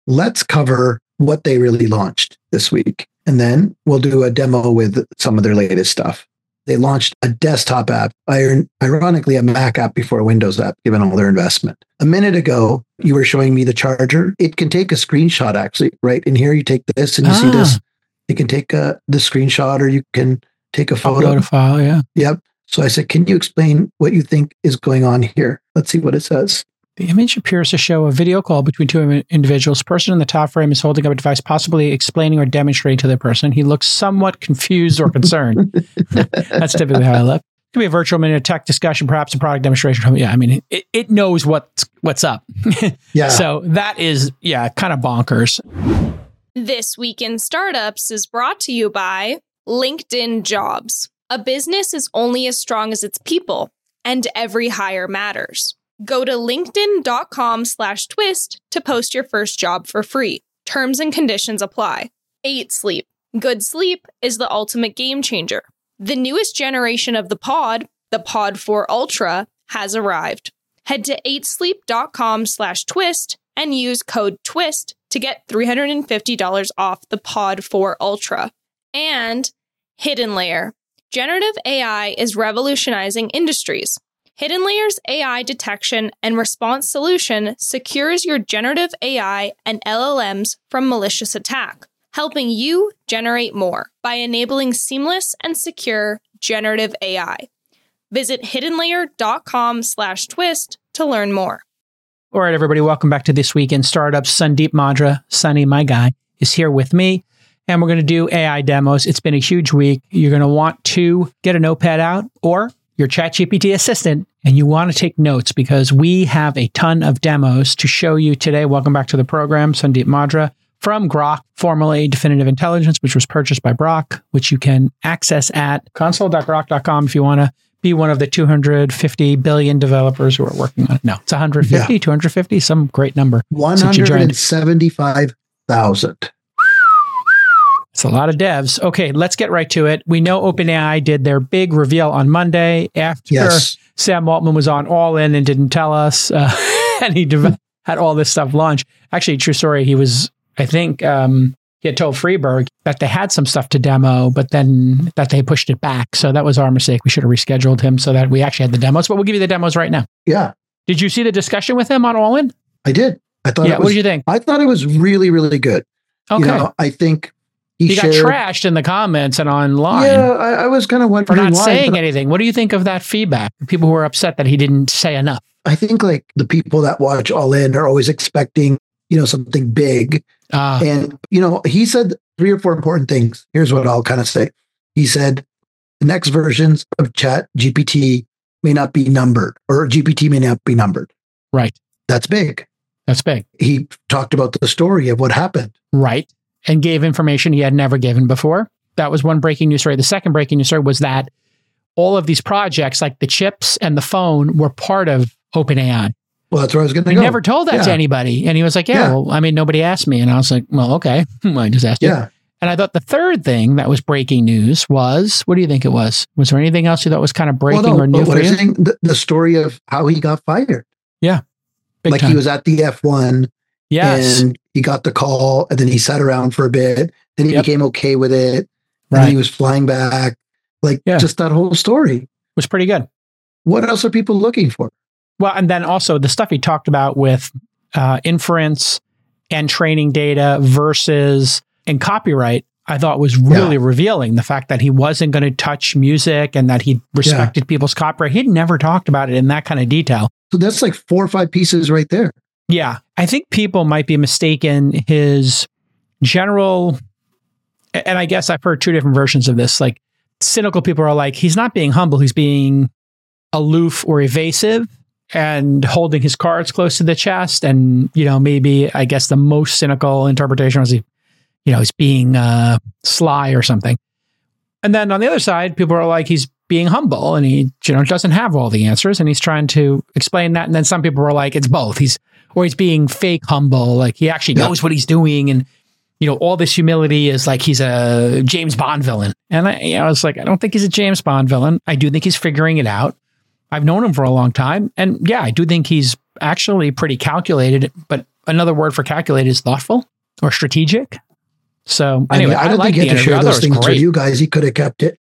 let's cover what they really launched this week. And then we'll do a demo with some of their latest stuff. They launched a desktop app, ironically, a Mac app before a Windows app, given all their investment. A minute ago, you were showing me the charger. It can take a screenshot, actually, right? In here, you take this and you see this. You can take the screenshot, or you can take a photo. Upload a file, yeah. Yep. So I said, can you explain what you think is going on here? Let's see what it says. The image appears to show a video call between two individuals. The person in the top frame is holding up a device, possibly explaining or demonstrating to the person. He looks somewhat confused or concerned. That's typically how I look. It could be a virtual minute of tech discussion, perhaps a product demonstration. Yeah, I mean, it knows what's up. Yeah. So that is, kind of bonkers. This Week in Startups is brought to you by LinkedIn Jobs. A business is only as strong as its people, and every hire matters. Go to linkedin.com/twist to post your first job for free. Terms and conditions apply. 8 Sleep. Good sleep is the ultimate game changer. The newest generation of the Pod 4 Ultra, has arrived. Head to 8sleep.com/twist and use code TWIST to get $350 off the Pod 4 Ultra. And Hidden Layer. Generative AI is revolutionizing industries. Hidden Layer's AI detection and response solution secures your generative AI and LLMs from malicious attack, helping you generate more by enabling seamless and secure generative AI. Visit hiddenlayer.com/twist to learn more. All right, everybody, welcome back to This Week in Startups. Sandeep Madra, Sunny, my guy, is here with me, and we're going to do AI demos. It's been a huge week. You're going to want to get a notepad out or your ChatGPT assistant, and you want to take notes because we have a ton of demos to show you today. Welcome back to the program, Sandeep Madra from Grok, formerly Definitive Intelligence, which was purchased by Brock, which you can access at console.grok.com if you want to be one of the 250 billion developers who are working on it. No, it's 150, 250, some great number. 175,000. It's a lot of devs. Okay, let's get right to it. We know OpenAI did their big reveal on Monday after Sam Altman was on All In and didn't tell us, and he had all this stuff launched. Actually, true story, he was, I think, he had told Freeberg that they had some stuff to demo, but then that they pushed it back. So that was our mistake. We should have rescheduled him so that we actually had the demos, but we'll give you the demos right now. Yeah. Did you see the discussion with him on All In? I did. I thought what did you think? I thought it was really, really good. Okay. I think he got trashed in the comments and online. Yeah, I was kind of wondering for not why, saying anything. What do you think of that feedback? People who are upset that he didn't say enough. I think like the people that watch All In are always expecting, something big. And, he said 3 or 4 important things. Here's what I'll kind of say. He said the next versions of ChatGPT may not be numbered, or GPT may not be numbered. Right. That's big. That's big. He talked about the story of what happened. Right. And gave information he had never given before. That was one breaking news story. The second breaking news story was that all of these projects, like the chips and the phone, were part of OpenAI. Well, that's where I was going to go. He never told that to anybody. And he was like, well, I mean, nobody asked me. And I was like, well, okay. I just asked you. Yeah. And I thought the third thing that was breaking news was, what do you think it was? Was there anything else you thought was kind of breaking or new for you? The story of how he got fired. Yeah. Like time. He was at the F1. Yes. And he got the call, and then he sat around for a bit. Then he became okay with it. Right. And he was flying back. Just that whole story was pretty good. What else are people looking for? Well, and then also the stuff he talked about with inference and training data versus and copyright, I thought was really revealing. The fact that he wasn't going to touch music and that he respected people's copyright. He'd never talked about it in that kind of detail. So that's like 4 or 5 pieces right there. Yeah. I think people might be mistaken his general, and I guess I've heard 2 different versions of this. Like cynical people are like, he's not being humble. He's being aloof or evasive and holding his cards close to the chest. And, maybe I guess the most cynical interpretation was he's being sly or something. And then on the other side, people are like, he's being humble and he, doesn't have all the answers and he's trying to explain that. And then some people were like, it's both. He's being fake humble. Like he actually knows what he's doing. And, all this humility is like, he's a James Bond villain. And I was like, I don't think he's a James Bond villain. I do think he's figuring it out. I've known him for a long time. And I do think he's actually pretty calculated, but another word for calculate is thoughtful or strategic. So anyway, I don't think you have to share those things with you guys. He could have kept it,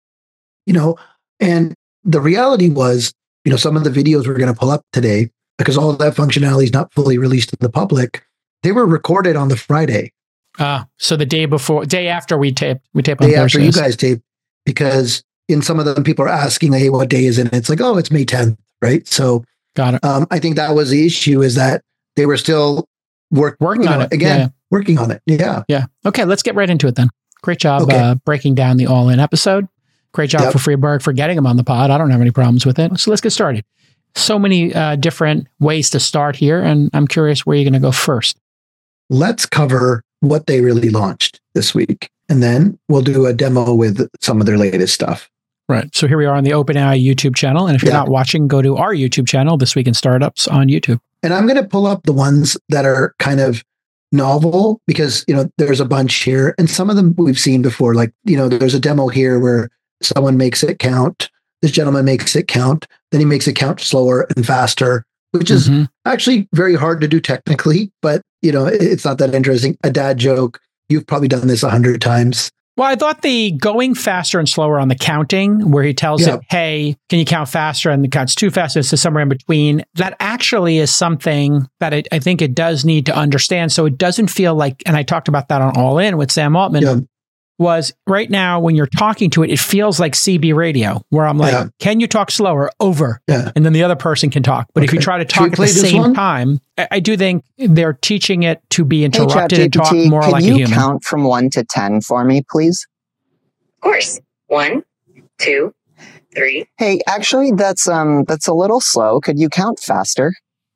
and the reality was, some of the videos we're going to pull up today, because all of that functionality is not fully released to the public, they were recorded on the Friday. So the day after we taped on Thursdays. Day after you guys taped, because in some of them, people are asking, hey, what day is it? And it's like, oh, it's May 10th, right? So got it. I think that was the issue, is that they were still working on it. Again, working on it. Yeah. Yeah. Okay, let's get right into it then. Great job breaking down the All-In episode. Great job for Freeberg for getting him on the pod. I don't have any problems with it. So let's get started. So many different ways to start here, and I'm curious where you're going to go first. Let's cover what they really launched this week, and then we'll do a demo with some of their latest stuff. Right. So here we are on the OpenAI YouTube channel. And if you're not watching, go to our YouTube channel, This Week in Startups on YouTube. And I'm going to pull up the ones that are kind of novel, because, there's a bunch here, and some of them we've seen before. Like, there's a demo here where someone makes it count. This gentleman makes it count. Then he makes it count slower and faster, which is actually very hard to do technically, but it's not that interesting. A dad joke. You've probably done this 100 times. Well, I thought the going faster and slower on the counting, where he tells it, hey, can you count faster? And the counts too fast, it's somewhere in between. That actually is something that I think it does need to understand. So it doesn't feel like, and I talked about that on All In with Sam Altman, was right now when you're talking to it, it feels like CB radio, where I'm like, can you talk slower? Over. Yeah. And then the other person can talk. But if you try to talk at the same time, I do think they're teaching it to be interrupted and talk more like a human. Can you count from 1 to 10 for me, please? Of course. 1, 2, 3. Hey, actually, that's a little slow. Could you count faster?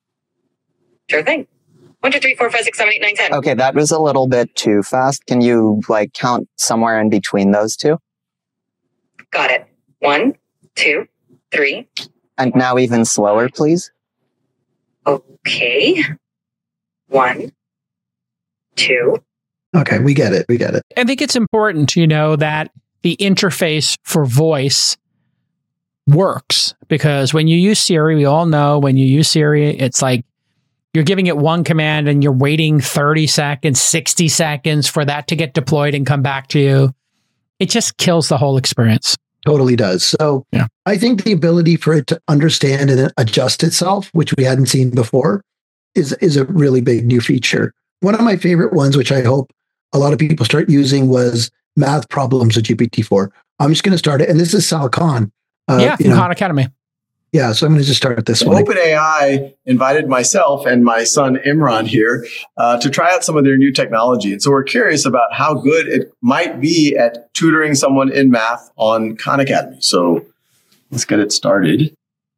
Sure thing. 1, 2, 3, 4, 5, 6, 7, 8, 9, 10. Okay, that was a little bit too fast. Can you count somewhere in between those two? Got it. 1, 2, 3. And now even slower, please. Okay. 1, 2. Okay, we get it. I think it's important, that the interface for voice works, because when you use Siri, we all know when you use Siri, it's like you're giving it one command and you're waiting 30 seconds, 60 seconds for that to get deployed and come back to you. It just kills the whole experience. Totally does. So I think the ability for it to understand and adjust itself, which we hadn't seen before, is a really big new feature. One of my favorite ones, which I hope a lot of people start using, was math problems with GPT-4. I'm just going to start it. And this is Sal Khan. From Khan Academy. Yeah, so I'm going to just start this one. OpenAI invited myself and my son Imran here to try out some of their new technology. And so we're curious about how good it might be at tutoring someone in math on Khan Academy. So let's get it started.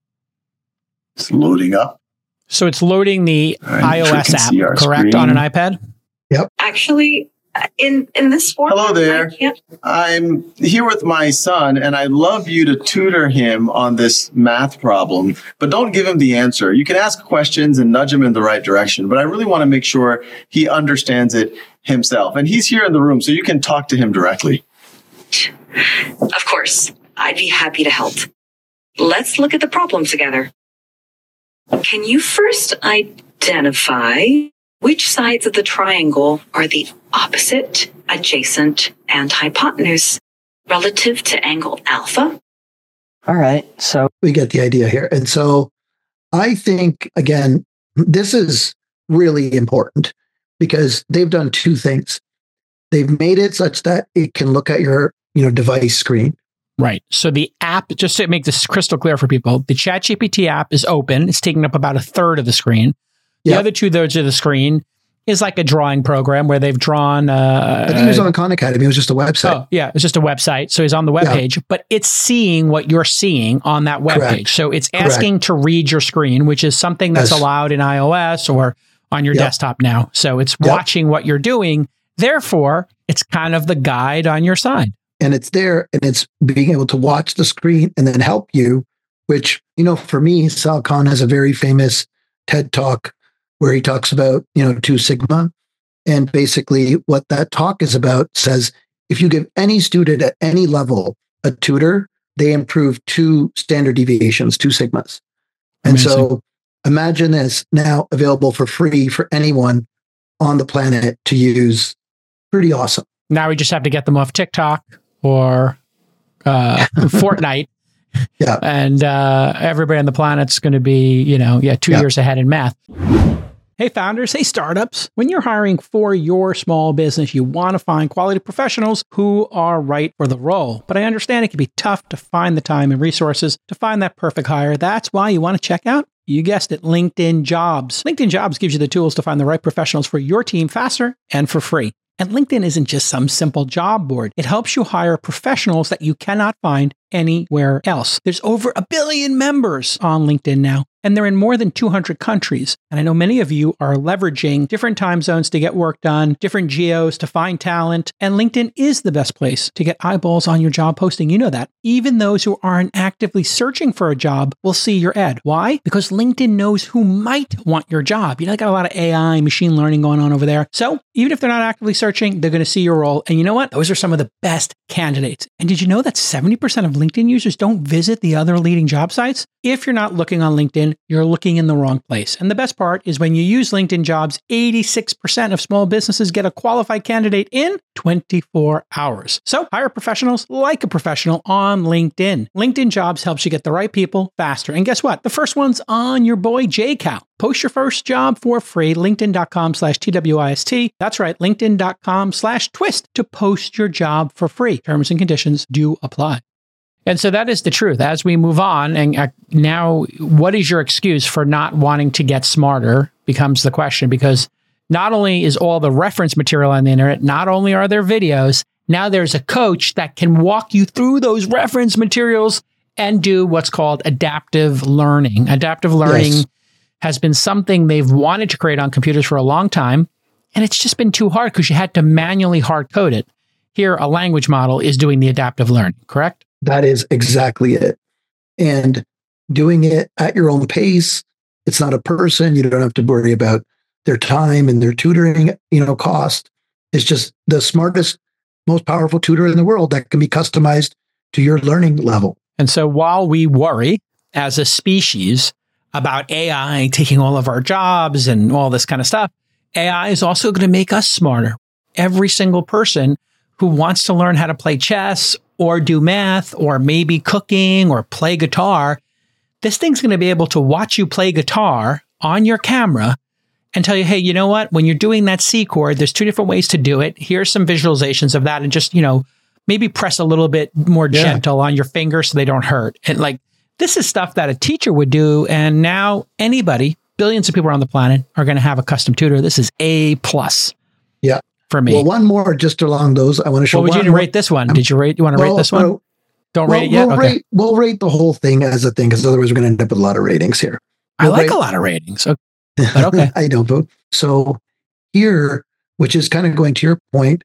It's loading up. So it's loading the iOS app, correct, screen. On an iPad? Yep. Actually, in this form. Hello there. I'm here with my son, and I'd love you to tutor him on this math problem, but don't give him the answer. You can ask questions and nudge him in the right direction, but I really want to make sure he understands it himself. And he's here in the room, so you can talk to him directly. Of course. I'd be happy to help. Let's look at the problem together. Can you first identify which sides of the triangle are the opposite, adjacent, and hypotenuse relative to angle alpha? All right. So we get the idea here. And so I think, again, this is really important because they've done two things. They've made it such that it can look at your, device screen. Right. So the app, just to make this crystal clear for people, the ChatGPT app is open. It's taking up about a third of the screen. The other 2/3 of the screen is like a drawing program where they've drawn. I think it was on Khan Academy. It was just a website. Oh, yeah. It's just a website. So he's on the web page, but it's seeing what you're seeing on that web page. So it's asking to read your screen, which is something that's allowed in iOS or on your desktop now. So it's watching what you're doing. Therefore, it's kind of the guide on your side. And it's there, and it's being able to watch the screen and then help you, which, for me, Sal Khan has a very famous TED Talk where he talks about, 2 Sigma. And basically what that talk is about says, if you give any student at any level a tutor, they improve 2 standard deviations, 2 Sigmas. And so imagine this now available for free for anyone on the planet to use. Pretty awesome. Now we just have to get them off TikTok or Fortnite. Yeah. And everybody on the planet's going to be, 2 years ahead in math. Hey, founders. Hey, startups. When you're hiring for your small business, you want to find quality professionals who are right for the role. But I understand it can be tough to find the time and resources to find that perfect hire. That's why you want to check out, you guessed it, LinkedIn Jobs. LinkedIn Jobs gives you the tools to find the right professionals for your team faster and for free. And LinkedIn isn't just some simple job board. It helps you hire professionals that you cannot find anywhere else. There's over 1 billion members on LinkedIn now, and they're in more than 200 countries. And I know many of you are leveraging different time zones to get work done, different geos to find talent, and LinkedIn is the best place to get eyeballs on your job posting. You know that. Even those who aren't actively searching for a job will see your ad. Why? Because LinkedIn knows who might want your job. They got a lot of AI, machine learning going on over there. So even if they're not actively searching, they're going to see your role. And you know what? Those are some of the best candidates. And did you know that 70% of LinkedIn users don't visit the other leading job sites? If you're not looking on LinkedIn, you're looking in the wrong place. And the best part is when you use LinkedIn Jobs, 86% of small businesses get a qualified candidate in 24 hours. So hire professionals like a professional on LinkedIn. LinkedIn Jobs helps you get the right people faster. And guess what? The first one's on your boy, JCal. Post your first job for free. LinkedIn.com/TWIST. That's right. LinkedIn.com/twist to post your job for free. Terms and conditions do apply. And so that is the truth. As we move on, and now, what is your excuse for not wanting to get smarter becomes the question, because not only is all the reference material on the internet, not only are there videos, now there's a coach that can walk you through those reference materials and do what's called adaptive learning. Adaptive learning has been something they've wanted to create on computers for a long time, and it's just been too hard because you had to manually hard code it. Here, a language model is doing the adaptive learning, correct? That is exactly it. And doing it at your own pace, it's not a person. You don't have to worry about their time and their tutoring, cost. It's just the smartest, most powerful tutor in the world that can be customized to your learning level. And so while we worry as a species about AI taking all of our jobs and all this kind of stuff, AI is also going to make us smarter. Every single person who wants to learn how to play chess or do math or maybe cooking or play guitar, this thing's going to be able to watch you play guitar on your camera and tell you, hey, you know what? When you're doing that C chord, there's 2 different ways to do it. Here's some visualizations of that. And just, maybe press a little bit more gentle on your fingers so they don't hurt. And this is stuff that a teacher would do. And now anybody, billions of people on the planet, are going to have a custom tutor. This is A+. Yeah. For me. Well, one more just along those. I want to show. Well, would you rate this one? Did you rate? You want to rate this one? Don't rate it yet. We'll rate the whole thing as a thing, because otherwise we're going to end up with a lot of ratings here. I like a lot of ratings. Okay. But okay. I don't vote. So here, which is kind of going to your point.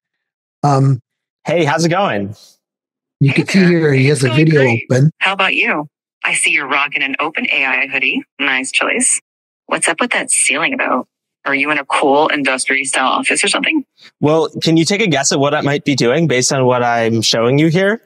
Hey, how's it going? You can see here he has a video open. How about you? I see you're rocking an OpenAI hoodie. Nice choice. What's up with that ceiling about? Are you in a cool industry style office or something? Well, can you take a guess at what I might be doing based on what I'm showing you here?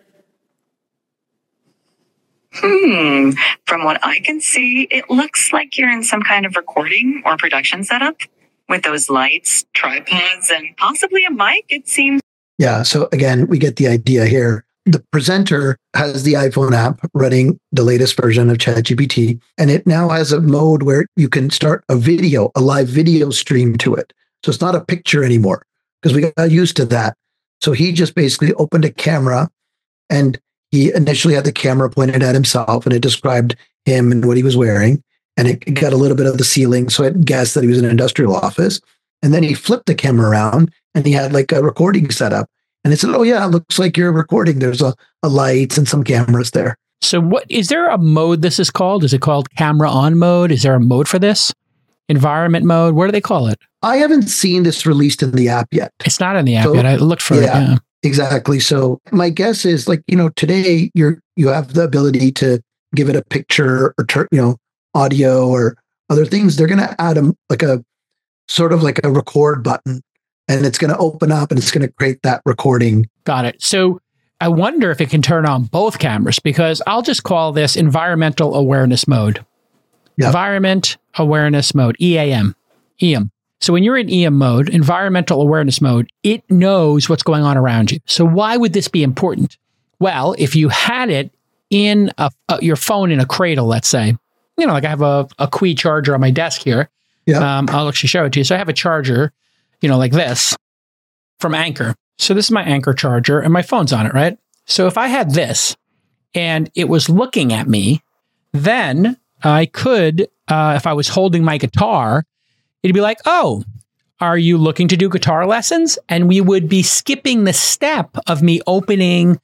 From what I can see, it looks like you're in some kind of recording or production setup with those lights, tripods, and possibly a mic, it seems. Yeah. So again, we get the idea here. The presenter has the iPhone app running the latest version of ChatGPT, and it now has a mode where you can start a live video stream to it. So it's not a picture anymore, because we got used to that. So he just basically opened a camera, and he initially had the camera pointed at himself, and it described him and what he was wearing. And it got a little bit of the ceiling, so it guessed that he was in an industrial office. And then he flipped the camera around, and he had a recording setup. And it said, oh, yeah, it looks like you're recording. There's a lights and some cameras there. So what is there a mode this is called? Is it called camera on mode? Is there a mode for this? Environment mode? What do they call it? I haven't seen this released in the app yet. It's not in the app yet. I looked for it. Yeah, exactly. So my guess is today you have the ability to give it a picture or, audio or other things. They're going to add a sort of like a record button. And it's going to open up and it's going to create that recording. Got it. So I wonder if it can turn on both cameras, because I'll just call this environmental awareness mode. Yep. Environment awareness mode, EAM. So when you're in EM mode, environmental awareness mode, it knows what's going on around you. So why would this be important? Well, if you had it in your phone in a cradle, let's say, like I have a Qi charger on my desk here. Yeah. I'll actually show it to you. So I have a charger, like this from Anker. So this is my Anker charger and my phone's on it, right? So if I had this and it was looking at me, then I could, if I was holding my guitar, it'd be like, oh, are you looking to do guitar lessons? And we would be skipping the step of me opening,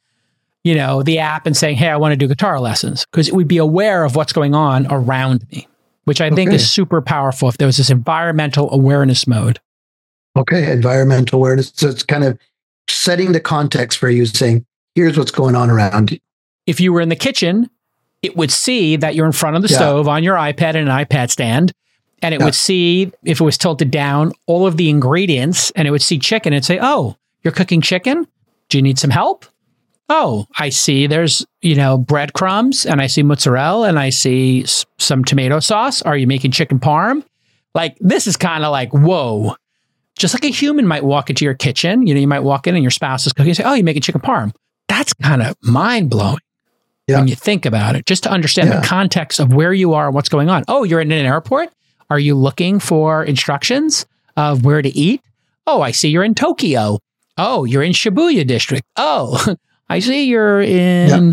the app and saying, hey, I want to do guitar lessons, because it would be aware of what's going on around me, which I think is super powerful if there was this environmental awareness mode. Okay, environmental awareness. So it's kind of setting the context for you, saying, here's what's going on around you. If you were in the kitchen, it would see that you're in front of the stove on your iPad and an iPad stand. And it would see, if it was tilted down, all of the ingredients, and it would see chicken and say, oh, you're cooking chicken? Do you need some help? Oh, I see there's, breadcrumbs, and I see mozzarella, and I see some tomato sauce. Are you making chicken parm? Like, this is kind of like, whoa. Just like a human might walk into your kitchen, you might walk in and your spouse is cooking and say, oh, you're making chicken parm. That's kind of mind-blowing when you think about it, just to understand the context of where you are and what's going on. Oh, you're in an airport? Are you looking for instructions of where to eat? Oh, I see you're in Tokyo. Oh, you're in Shibuya district. Oh, I see you're in,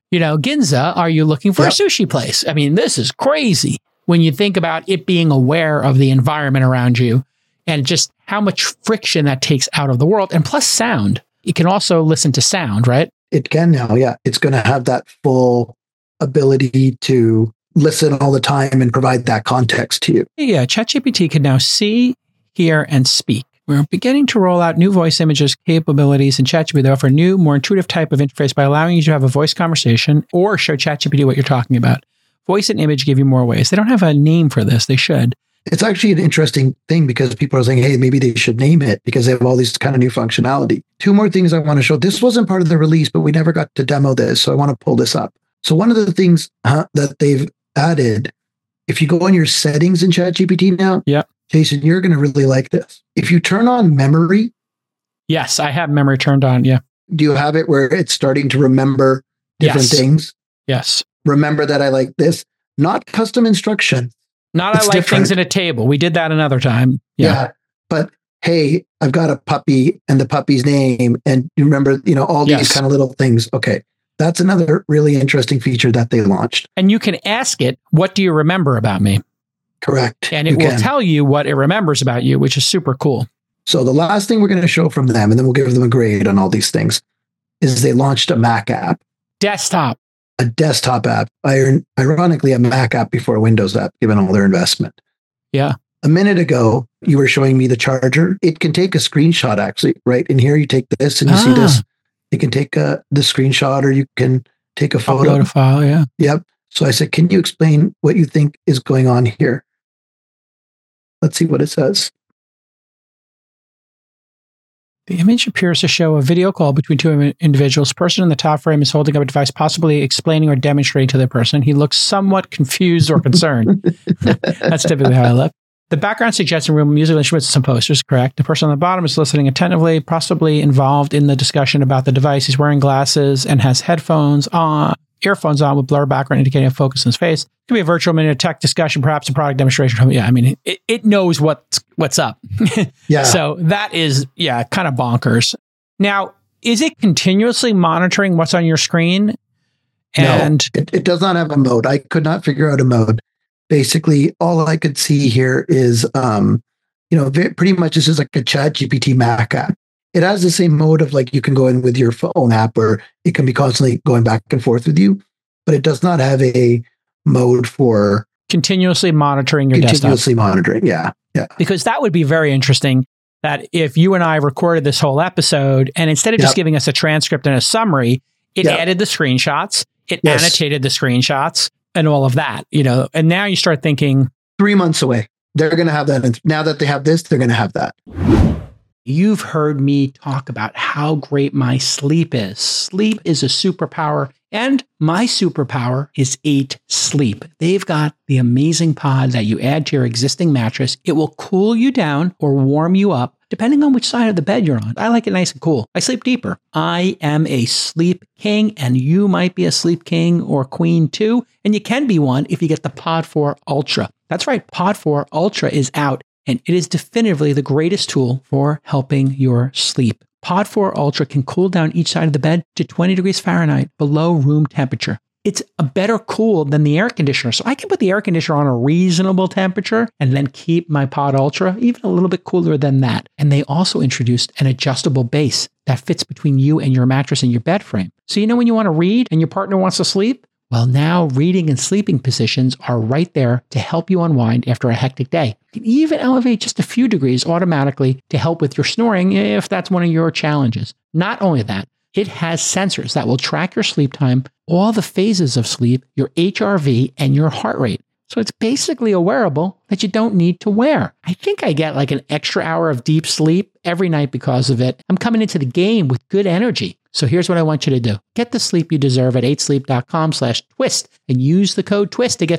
Ginza. Are you looking for a sushi place? I mean, this is crazy when you think about it being aware of the environment around you and just how much friction that takes out of the world. And plus sound. It can also listen to sound, right? It can now, yeah. It's going to have that full ability to listen all the time and provide that context to you. Yeah, ChatGPT can now see, hear, and speak. We're beginning to roll out new voice images capabilities in ChatGPT that offer a new, more intuitive type of interface by allowing you to have a voice conversation or show ChatGPT what you're talking about. Voice and image give you more ways. They don't have a name for this. They should. It's actually an interesting thing because people are saying, hey, maybe they should name it because they have all these kind of new functionality. Two more things I want to show. This wasn't part of the release, but we never got to demo this. So I want to pull this up. So one of the things that they've added, if you go on your settings in ChatGPT now, Jason, you're going to really like this. If you turn on memory. Yes, I have memory turned on. Yeah. Do you have it where it's starting to remember different things? Yes. Remember that I like this. Not custom instruction. Not I like different things in a table. We did that another time. Yeah. But hey, I've got a puppy and the puppy's name. And you remember, all these kind of little things. Okay. That's another really interesting feature that they launched. And you can ask it, what do you remember about me? Correct. And it will tell you what it remembers about you, which is super cool. So the last thing we're going to show from them, and then we'll give them a grade on all these things, is they launched a Mac app. Desktop. A desktop app. Ironically, a Mac app before a Windows app, given all their investment. Yeah. A minute ago, you were showing me the charger. It can take a screenshot, actually, right? In here, you take this and you see this. You can take the screenshot or you can take a photo. Upload a file, yeah. Yep. So I said, can you explain what you think is going on here? Let's see what it says. The image appears to show a video call between two individuals. The person in the top frame is holding up a device, possibly explaining or demonstrating to the person. He looks somewhat confused or concerned. That's typically how I look. The background suggests a room, musical instruments, and some posters, correct. The person on the bottom is listening attentively, possibly involved in the discussion about the device. He's wearing glasses and has earphones on with blur background indicating a focus on his face. It could be a virtual minute tech discussion, perhaps a product demonstration. Yeah, I mean, it knows what's up. Yeah. So that is, kind of bonkers. Now, is it continuously monitoring what's on your screen? And no, it does not have a mode. I could not figure out a mode. Basically, all I could see here is, pretty much this is like a ChatGPT Mac app. It has the same mode of like you can go in with your phone app or it can be constantly going back and forth with you, but it does not have a mode for continuously monitoring your desktop. Continuously monitoring, yeah. Because that would be very interesting that if you and I recorded this whole episode and instead of just giving us a transcript and a summary, it added the screenshots, it annotated the screenshots and all of that, and now you start thinking 3 months away, they're going to have that. Now that they have this, they're going to have that. You've heard me talk about how great my sleep is. Sleep is a superpower And my superpower is 8 Sleep. They've got the amazing pod that you add to your existing mattress. It will cool you down or warm you up, depending on which side of the bed you're on. I like it nice and cool. I sleep deeper. I am a sleep king, and you might be a sleep king or queen too. And you can be one if you get the Pod 4 Ultra. That's right, Pod 4 Ultra is out, and it is definitively the greatest tool for helping your sleep. Pod 4 Ultra can cool down each side of the bed to 20 degrees Fahrenheit below room temperature. It's a better cool than the air conditioner. So I can put the air conditioner on a reasonable temperature and then keep my Pod Ultra even a little bit cooler than that. And they also introduced an adjustable base that fits between you and your mattress and your bed frame. So you know when you want to read and your partner wants to sleep? Well, now reading and sleeping positions are right there to help you unwind after a hectic day. You can even elevate just a few degrees automatically to help with your snoring if that's one of your challenges. Not only that, it has sensors that will track your sleep time, all the phases of sleep, your HRV, and your heart rate. So it's basically a wearable that you don't need to wear. I think I get like an extra hour of deep sleep every night because of it. I'm coming into the game with good energy. So here's what I want you to do. Get the sleep you deserve at 8sleep.com/twist and use the code TWIST to get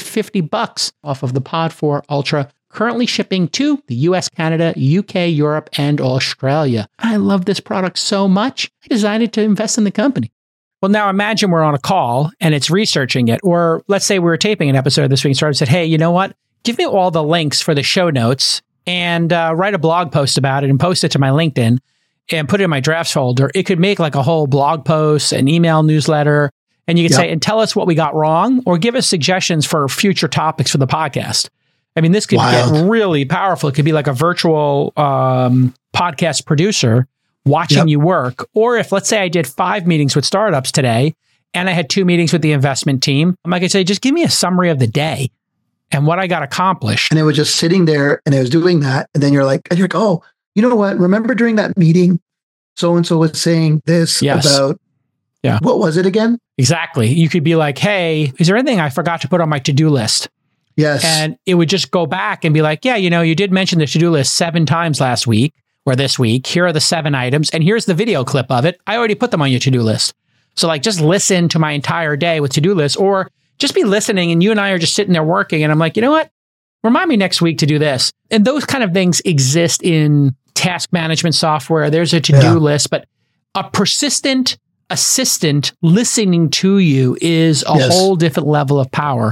$350 off of the Pod 4 Ultra, currently shipping to the US, Canada, UK, Europe, and Australia. I love this product so much, I decided to invest in the company. Well, now imagine we're on a call and it's researching it. Or let's say we were taping an episode this week and started said, hey, you know what? Give me all the links for the show notes and write a blog post about it and post it to my LinkedIn and put it in my drafts folder. It could make like a whole blog post, an email newsletter, and you could say, and tell us what we got wrong or give us suggestions for future topics for the podcast. I mean, this could get really powerful. It could be like a virtual podcast producer watching you work. Or if, let's say I did 5 meetings with startups today and I had 2 meetings with the investment team, I could say, just give me a summary of the day and what I got accomplished. And it was just sitting there and it was doing that. And then you're like, oh, you know what? Remember during that meeting, so-and-so was saying this about, what was it again? Exactly. You could be like, hey, is there anything I forgot to put on my to-do list? Yes. And it would just go back and be like, yeah, you know, you did mention the to-do list 7 times last week or this week. Here are the 7 items. And here's the video clip of it. I already put them on your to-do list. So like, just listen to my entire day with to-do lists, or just be listening and you and I are just sitting there working. And I'm like, you know what? Remind me next week to do this. And those kind of things exist in task management software. There's a to-do list, but a persistent assistant listening to you is a whole different level of power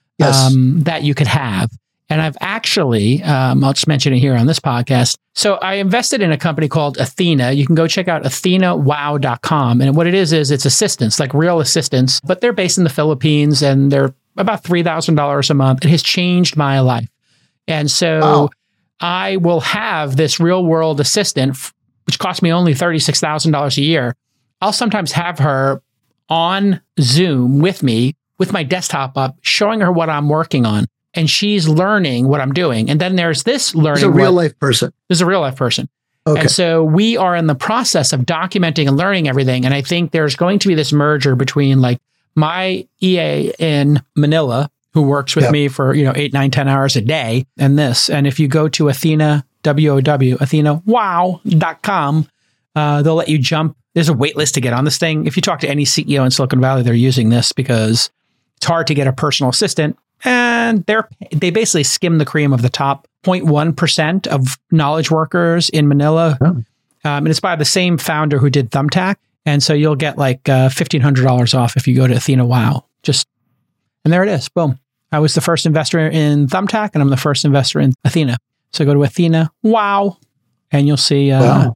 that you could have. And I've actually, I'll just mention it here on this podcast. So I invested in a company called Athena. You can go check out athenawow.com. And what it is it's assistants, like real assistants, but they're based in the Philippines and they're about $3,000 a month. It has changed my life. And so I will have this real world assistant, which costs me only $36,000 a year. I'll sometimes have her on Zoom with me, with my desktop up, showing her what I'm working on. And she's learning what I'm doing. And then there's this learning. There's a real life person. There's a real life person. Okay. And so we are in the process of documenting and learning everything. And I think there's going to be this merger between like my EA in Manila, who works with me for, 8, 9, 10 hours a day, and this. And if you go to Athena, athenawow.com, they'll let you jump. There's a wait list to get on this thing. If you talk to any CEO in Silicon Valley, they're using this because it's hard to get a personal assistant. And they basically skim the cream of the top 0.1% of knowledge workers in Manila. And it's by the same founder who did Thumbtack. And so you'll get like $1,500 off if you go to Athena Wow. And there it is. Boom. I was the first investor in Thumbtack and I'm the first investor in Athena. So go to Athena Wow and you'll see.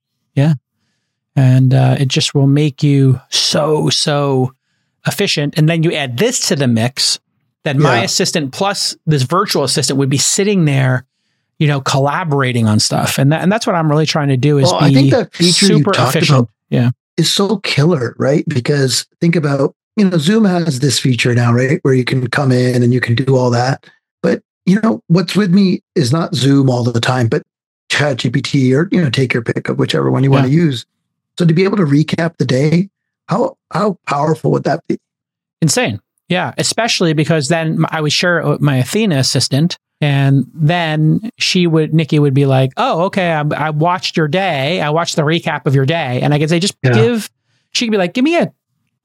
And it just will make you so efficient. And then you add this to the mix. That my assistant plus this virtual assistant would be sitting there, collaborating on stuff. And that's what I'm really trying to do is be I think that feature super efficient. Is so killer, right? Because think about, Zoom has this feature now, right? Where you can come in and you can do all that. But, what's with me is not Zoom all the time, but ChatGPT or, take your pick of whichever one you want to use. So to be able to recap the day, how powerful would that be? Insane. Yeah, especially because then I would share it with my Athena assistant, and then Nikki would be like, "Oh, okay, I watched your day. I watched the recap of your day," and I could say, she could be like, "Give me a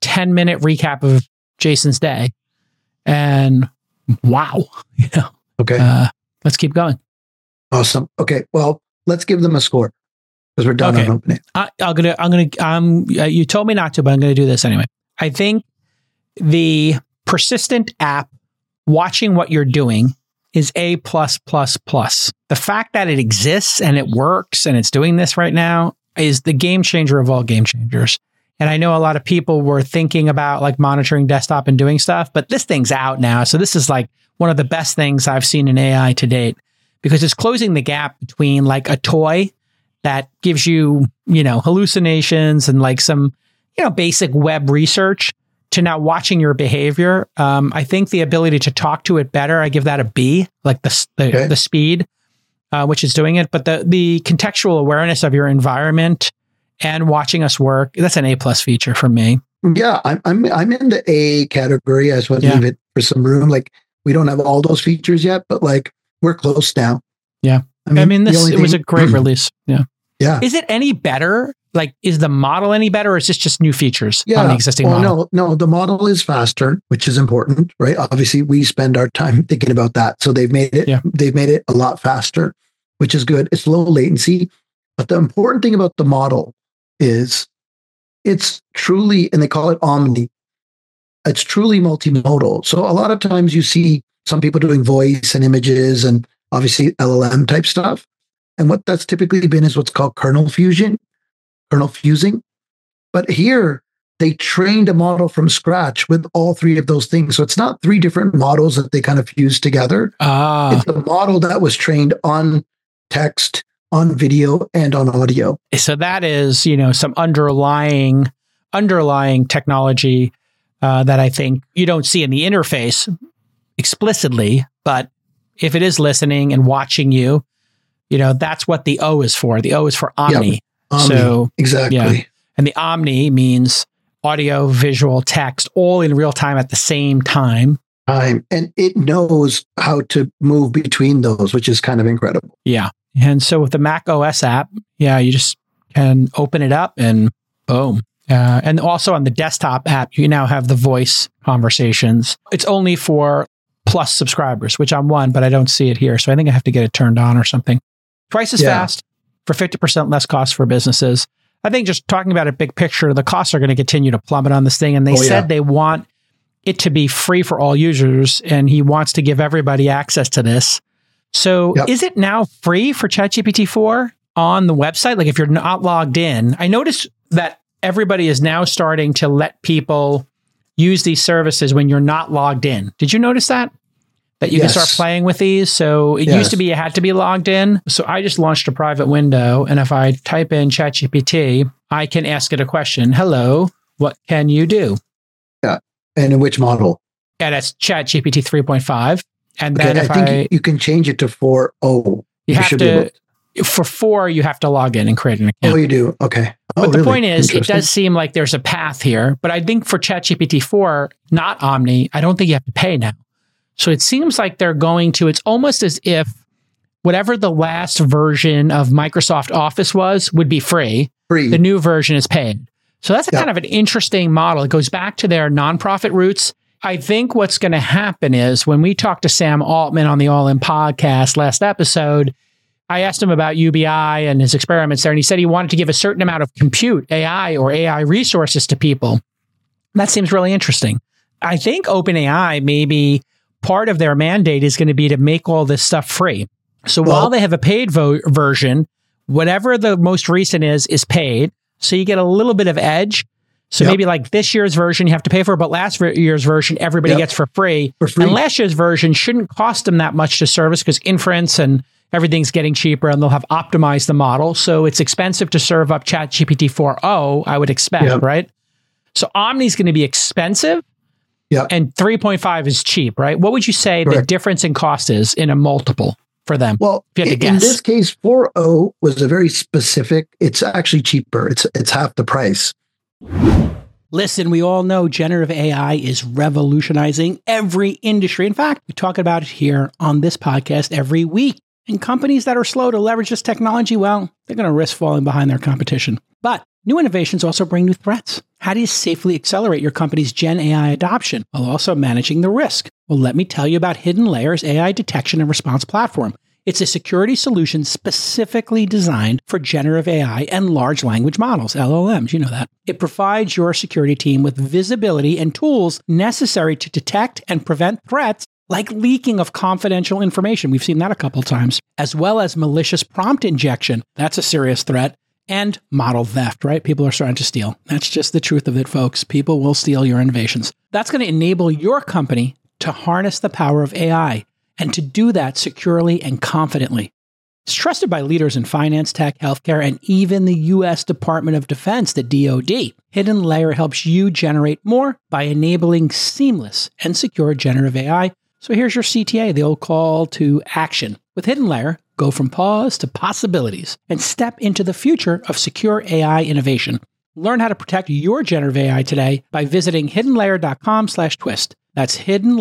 10-minute recap of Jason's day. And wow, Okay. Let's keep going. Awesome. Okay. Well, let's give them a score because we're done on OpenAI. You told me not to, but I'm going to do this anyway. I think the persistent app watching what you're doing is A+++. The fact that it exists and it works and it's doing this right now is the game changer of all game changers. And I know a lot of people were thinking about like monitoring desktop and doing stuff, but this thing's out now. So this is like one of the best things I've seen in AI to date because it's closing the gap between like a toy that gives you, hallucinations and like some, basic web research to now watching your behavior. I think the ability to talk to it better, I give that a B, like the speed, which is doing it. But the contextual awareness of your environment and watching us work, that's an A+ feature for me. Yeah, I'm in the A category. I just want to leave it for some room. Like we don't have all those features yet, but like we're close now. Yeah. It was a great release. Yeah. Yeah. Is it any better? Like, is the model any better or is this just new features on the existing model? No, the model is faster, which is important, right? Obviously, we spend our time thinking about that. So they've made it a lot faster, which is good. It's low latency. But the important thing about the model is it's truly, and they call it Omni, it's truly multimodal. So a lot of times you see some people doing voice and images and obviously LLM type stuff. And what that's typically been is what's called kernel fusing. But here they trained a model from scratch with all three of those things. So it's not three different models that they kind of fused together. It's a model that was trained on text, on video, and on audio. So that is, some underlying technology that I think you don't see in the interface explicitly, but if it is listening and watching you, that's what the O is for. The O is for Omni. Yep. Omni. So exactly. Yeah. And the Omni means audio, visual, text, all in real time at the same time. And it knows how to move between those, which is kind of incredible. Yeah. And so with the Mac OS app, you just can open it up and boom. And also on the desktop app, you now have the voice conversations. It's only for Plus subscribers, which I'm one, but I don't see it here. So I think I have to get it turned on or something. Twice as fast for 50% less cost for businesses. I think just talking about it big picture, the costs are going to continue to plummet on this thing. And they said they want it to be free for all users. And he wants to give everybody access to this. So is it now free for ChatGPT 4 on the website? Like if you're not logged in, I noticed that everybody is now starting to let people use these services when you're not logged in. Did you notice that? That you can start playing with these? So it used to be you had to be logged in. So I just launched a private window. And if I type in ChatGPT, I can ask it a question. Hello, what can you do? Yeah. And in which model? Yeah, that's ChatGPT 3.5. And then I think you can change it to 4.0. You have to, for 4, you have to log in and create an account. Oh, you do? Okay. But the point is, it does seem like there's a path here. But I think for ChatGPT 4, not Omni, I don't think you have to pay now. So it seems like they're going to, it's almost as if whatever the last version of Microsoft Office would be free. The new version is paid. So that's kind of an interesting model. It goes back to their nonprofit roots. I think what's going to happen is when we talked to Sam Altman on the All In podcast last episode, I asked him about UBI and his experiments there, and he said he wanted to give a certain amount of compute, AI or AI resources to people. That seems really interesting. I think OpenAI maybe part of their mandate is going to be to make all this stuff free. So while they have a paid version, whatever the most recent is paid. So you get a little bit of edge. So maybe like this year's version you have to pay for, but last year's version everybody gets for free. And last year's version shouldn't cost them that much to service because inference and everything's getting cheaper and they'll have optimized the model. So it's expensive to serve up ChatGPT 4.0, I would expect, right? So Omni's going to be expensive. Yeah. And 3.5 is cheap, right? What would you say the difference in cost is in a multiple for them? Well, in this case, 4.0 was a very specific, it's actually cheaper. It's half the price. Listen, we all know generative AI is revolutionizing every industry. In fact, we talk about it here on this podcast every week. And companies that are slow to leverage this technology, well, they're going to risk falling behind their competition. But new innovations also bring new threats. How do you safely accelerate your company's Gen AI adoption while also managing the risk? Well, let me tell you about Hidden Layer's AI detection and response platform. It's a security solution specifically designed for generative AI and large language models, LLMs, you know that. It provides your security team with visibility and tools necessary to detect and prevent threats like leaking of confidential information. We've seen that a couple times, as well as malicious prompt injection. That's a serious threat. And model theft, right? People are starting to steal. That's just the truth of it, folks. People will steal your innovations. That's going to enable your company to harness the power of AI and to do that securely and confidently. It's trusted by leaders in finance, tech, healthcare, and even the U.S. Department of Defense, the DoD. Hidden Layer helps you generate more by enabling seamless and secure generative AI. So here's your CTA, the old call to action. With Hidden Layer, go from pause to possibilities and step into the future of secure AI innovation. Learn how to protect your generative AI today by visiting hiddenlayer.com/twist. That's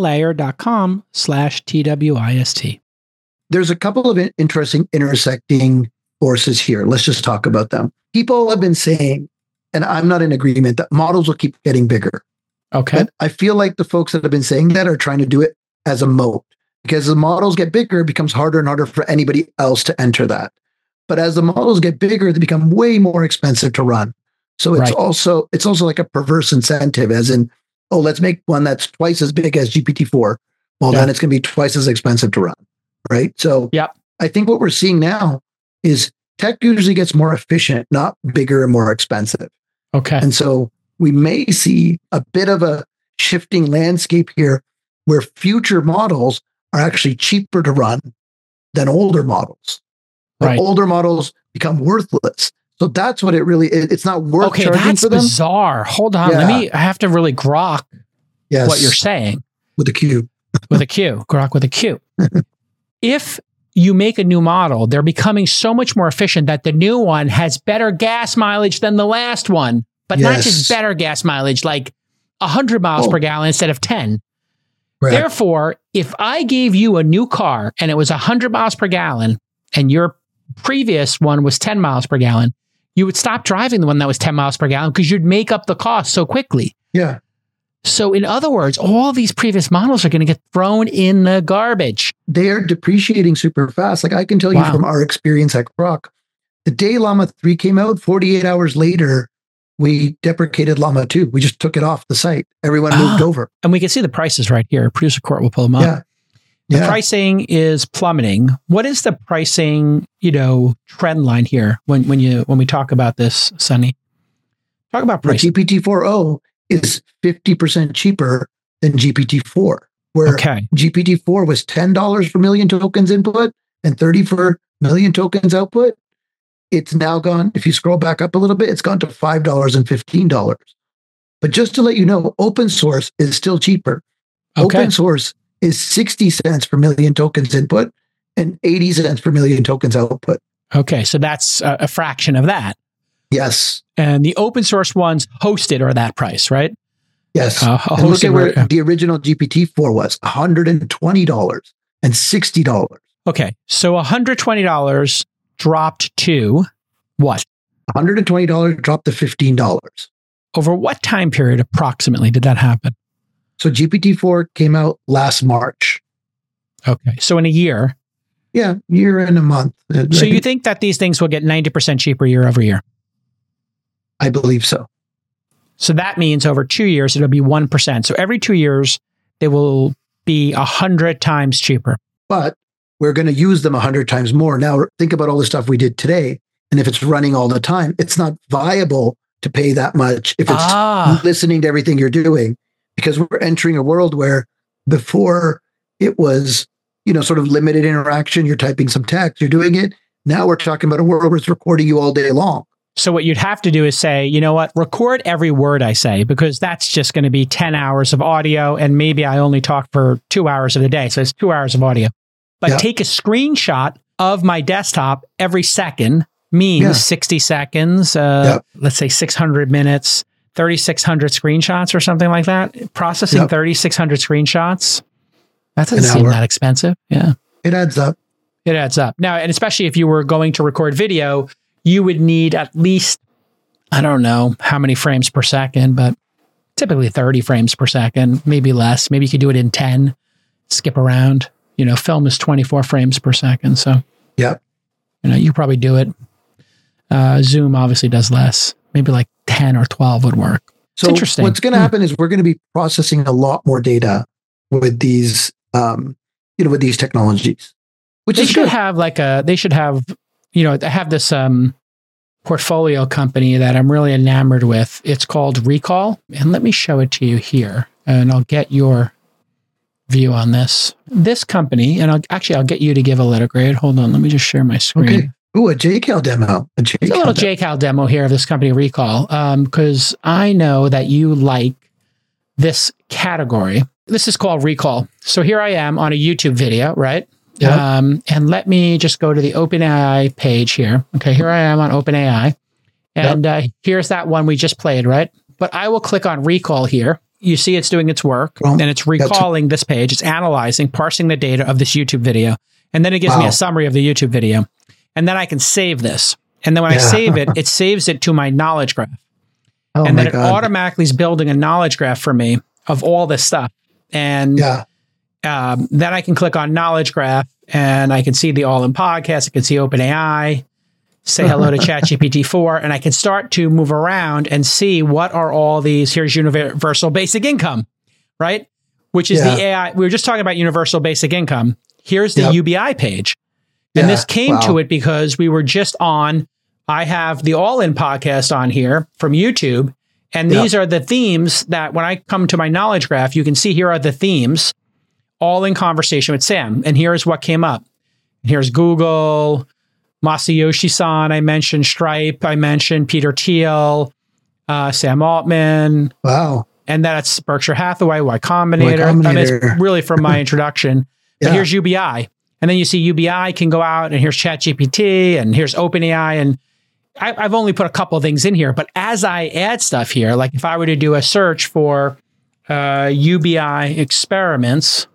hiddenlayer.com/TWIST. There's a couple of interesting intersecting forces here. Let's just talk about them. People have been saying, and I'm not in agreement, that models will keep getting bigger. Okay. But I feel like the folks that have been saying that are trying to do it as a moat. Because the models get bigger, it becomes harder and harder for anybody else to enter that. But as the models get bigger, they become way more expensive to run. So it's also like a perverse incentive, as in, oh, let's make one that's twice as big as GPT-4. Well, then it's going to be twice as expensive to run, right? So I think what we're seeing now is tech usually gets more efficient, not bigger and more expensive. Okay. And so we may see a bit of a shifting landscape here where future models are actually cheaper to run than older models. But older models become worthless. So that's what it really is. It's not worth charging for them. That's bizarre. Hold on. I have to really grok what you're saying. With a Q. With a Q. Grok with a Q. If you make a new model, they're becoming so much more efficient that the new one has better gas mileage than the last one. But not just better gas mileage, like 100 miles per gallon instead of 10. Therefore, if I gave you a new car and it was 100 miles per gallon and your previous one was 10 miles per gallon, you would stop driving the one that was 10 miles per gallon because you'd make up the cost so quickly. Yeah. So in other words, all these previous models are going to get thrown in the garbage. They are depreciating super fast. Like I can tell you from our experience at Grok, the day Llama 3 came out, 48 hours later, we deprecated Llama 2. We just took it off the site. Everyone moved over. And we can see the prices right here. Producer Court will pull them up. The pricing is plummeting. What is the pricing, trend line here when we talk about this, Sunny? Talk about pricing. GPT-4o is 50% cheaper than GPT-4, where GPT-4 was $10 per million tokens input and 30 for million tokens output. It's now gone, if you scroll back up a little bit, it's gone to $5 and $15. But just to let you know, open source is still cheaper. Open source is 60 cents per million tokens input and 80 cents per million tokens output. Okay, so that's a fraction of that. Yes. And the open source ones hosted are that price, right? Yes. And look at where the original GPT-4 was, $120 and $60. Okay, so $120 dropped to what? $120 dropped to $15. Over what time period approximately did that happen? So GPT-4 came out last March. Okay. So in a year. Yeah, year and a month. So you think that these things will get 90% cheaper year over year? I believe so. So that means over 2 years, it'll be 1%. So every 2 years, they will be 100 times cheaper. But we're going to use them 100 times more. Now, think about all the stuff we did today. And if it's running all the time, it's not viable to pay that much if it's listening to everything you're doing, because we're entering a world where before it was, sort of limited interaction. You're typing some text, you're doing it. Now we're talking about a world where it's recording you all day long. So what you'd have to do is say, you know what, record every word I say, because that's just going to be 10 hours of audio. And maybe I only talk for 2 hours of the day. So it's 2 hours of audio. But take a screenshot of my desktop every second means 60 seconds, let's say 600 minutes, 3,600 screenshots or something like that. Processing 3,600 screenshots. That doesn't seem that expensive. Yeah. It adds up. It adds up. Now, and especially if you were going to record video, you would need at least I don't know how many frames per second, but typically 30 frames per second, maybe less. Maybe you could do it in 10, skip around. Film is 24 frames per second. So, yep. You probably do it. Zoom obviously does less. Maybe like 10 or 12 would work. So interesting. What's going to happen is we're going to be processing a lot more data with these, with these technologies. Which they is should good. have they should have, I have this portfolio company that I'm really enamored with. It's called Recall. And let me show it to you here. And I'll get your view on this. This company, and I'll get you to give a letter grade. Hold on. Let me just share my screen. Okay. Ooh, a JCal demo. It's a little JCal demo here of this company Recall, because I know that you like this category. This is called Recall. So here I am on a YouTube video, right? Yep. And let me just go to the OpenAI page here. Okay, here I am on OpenAI. And here's that one we just played, right? But I will click on Recall here. You see it's doing its work, and it's recalling this page. It's analyzing, parsing the data of this YouTube video. And then it gives me a summary of the YouTube video. And then I can save this. And then when I save it, it saves it to my knowledge graph. Oh, and then it automatically is building a knowledge graph for me of all this stuff. And then I can click on knowledge graph and I can see the All In podcast. I can see OpenAI, say hello to ChatGPT-4, and I can start to move around and see what are all these. Here's universal basic income, right? Which is the AI. We were just talking about universal basic income. Here's the UBI page. And this came to it because we were just on, I have the All In podcast on here from YouTube. And these are the themes that when I come to my knowledge graph, you can see here are the themes, all in conversation with Sam. And here's what came up. Here's Google, Masayoshi-san, I mentioned Stripe, I mentioned Peter Thiel, Sam Altman. Wow. And that's Berkshire Hathaway, Y Combinator. I mean, it's really from my introduction. But here's UBI. And then you see UBI can go out, and here's ChatGPT, and here's OpenAI. And I've only put a couple of things in here. But as I add stuff here, like if I were to do a search for UBI experiments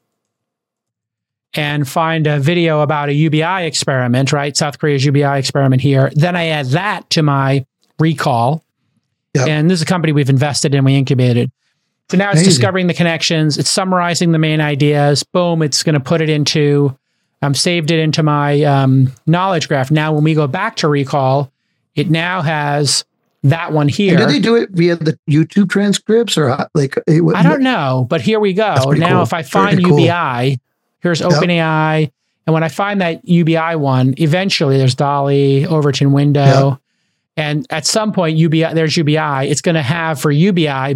and find a video about a UBI experiment, right? South Korea's UBI experiment here. Then I add that to my Recall. Yep. And this is a company we've invested in, we incubated. So now it's discovering the connections. It's summarizing the main ideas. Boom, it's going to put it into, saved it into my knowledge graph. Now, when we go back to Recall, it now has that one here. And do they do it via the YouTube transcripts or like? I don't know, but here we go. Now, cool. If I find UBI, here's OpenAI. And when I find that UBI one, eventually there's Dolly, Overton window. And at some point, there's UBI. It's going to have for UBI,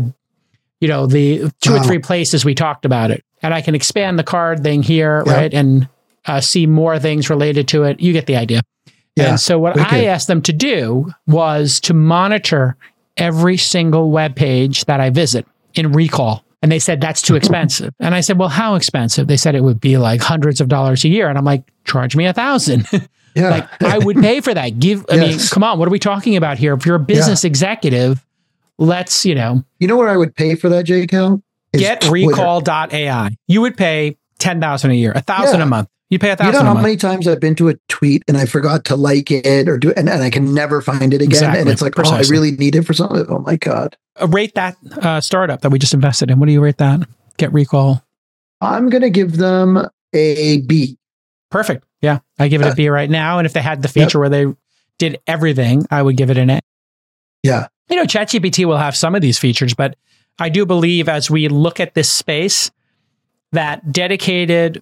the 2 or 3 places we talked about it. And I can expand the card thing here, right? And see more things related to it. You get the idea. Yeah. And so what I asked them to do was to monitor every single web page that I visit in Recall. And they said, that's too expensive. And I said, well, how expensive? They said it would be like hundreds of dollars a year. And I'm like, charge me $1,000. Yeah. Like I would pay for that. I mean, come on, what are we talking about here? If you're a business executive, let's, You know where I would pay for that, JCal? Get Recall.ai. You would pay $10,000 a year, $1,000 a month. You pay $1,000 a month. You know how many times I've been to a tweet and I forgot to like it or do it, and I can never find it again. Exactly. And it's like, I really need it for something. Oh my God. Rate that startup that we just invested in. What do you rate that? Get Recall. I'm going to give them a B. Perfect. Yeah. I give it a B right now. And if they had the feature where they did everything, I would give it an A. Yeah. ChatGPT will have some of these features, but I do believe as we look at this space that dedicated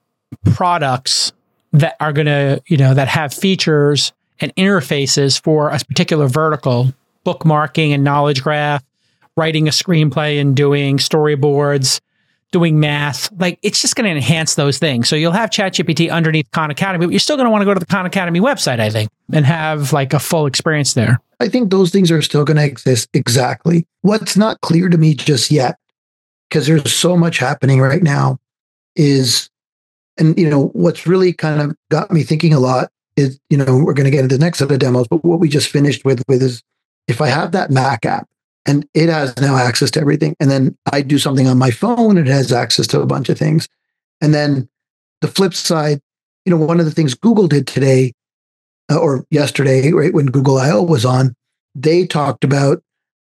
products that are going to, that have features and interfaces for a particular vertical, bookmarking and knowledge graph, writing a screenplay and doing storyboards, doing math, like it's just going to enhance those things. So you'll have ChatGPT underneath Khan Academy, but you're still going to want to go to the Khan Academy website, I think, and have like a full experience there. I think those things are still going to exist. Exactly. What's not clear to me just yet, because there's so much happening right now, is, and what's really kind of got me thinking a lot is, we're going to get into the next set of demos, but what we just finished with is if I have that Mac app and it has now access to everything, and then I do something on my phone, it has access to a bunch of things. And then the flip side, one of the things Google did today or yesterday, right when Google I/O was on, they talked about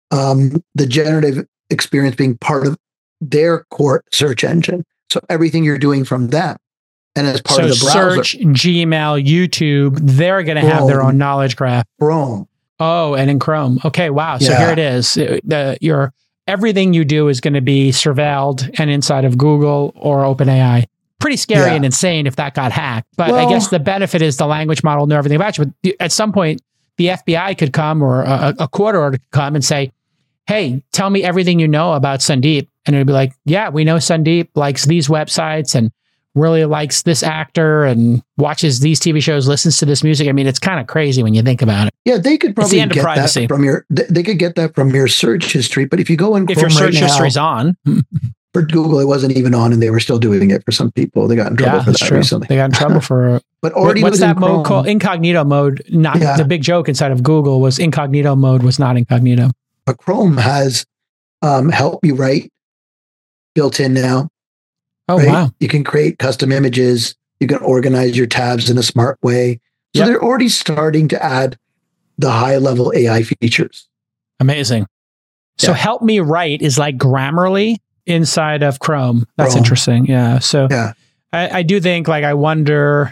the generative experience being part of their core search engine. So everything you're doing from them and as part of the browser. Search, Gmail, YouTube, they're going to have their own knowledge graph. Chrome. Oh, and in Chrome. Okay, wow. So here it is. Everything you do is going to be surveilled and inside of Google or OpenAI. Pretty scary and insane if that got hacked. But I guess the benefit is the language model know everything about you. But at some point, the FBI could come or a court order could come and say, hey, tell me everything you know about Sandeep. And it'd be like, yeah, we know Sandeep likes these websites and really likes this actor and watches these TV shows, listens to this music. I mean, it's kind of crazy when you think about it. Yeah, they could probably get that from your. They could get that from your search history. But if you go in Chrome if your search right history's now, on, for Google, it wasn't even on, and they were still doing it for some people. They got in trouble for that recently. They got in trouble for. But already what's that mode Chrome called? Incognito mode. Not the big joke inside of Google was incognito mode was not incognito. But Chrome has help me write built in now. Oh, right? Wow. You can create custom images. You can organize your tabs in a smart way. So they're already starting to add the high level AI features. Amazing. So help me write is like Grammarly inside of Chrome. That's interesting. Yeah. So I do think I wonder,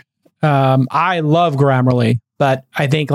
I love Grammarly, but I think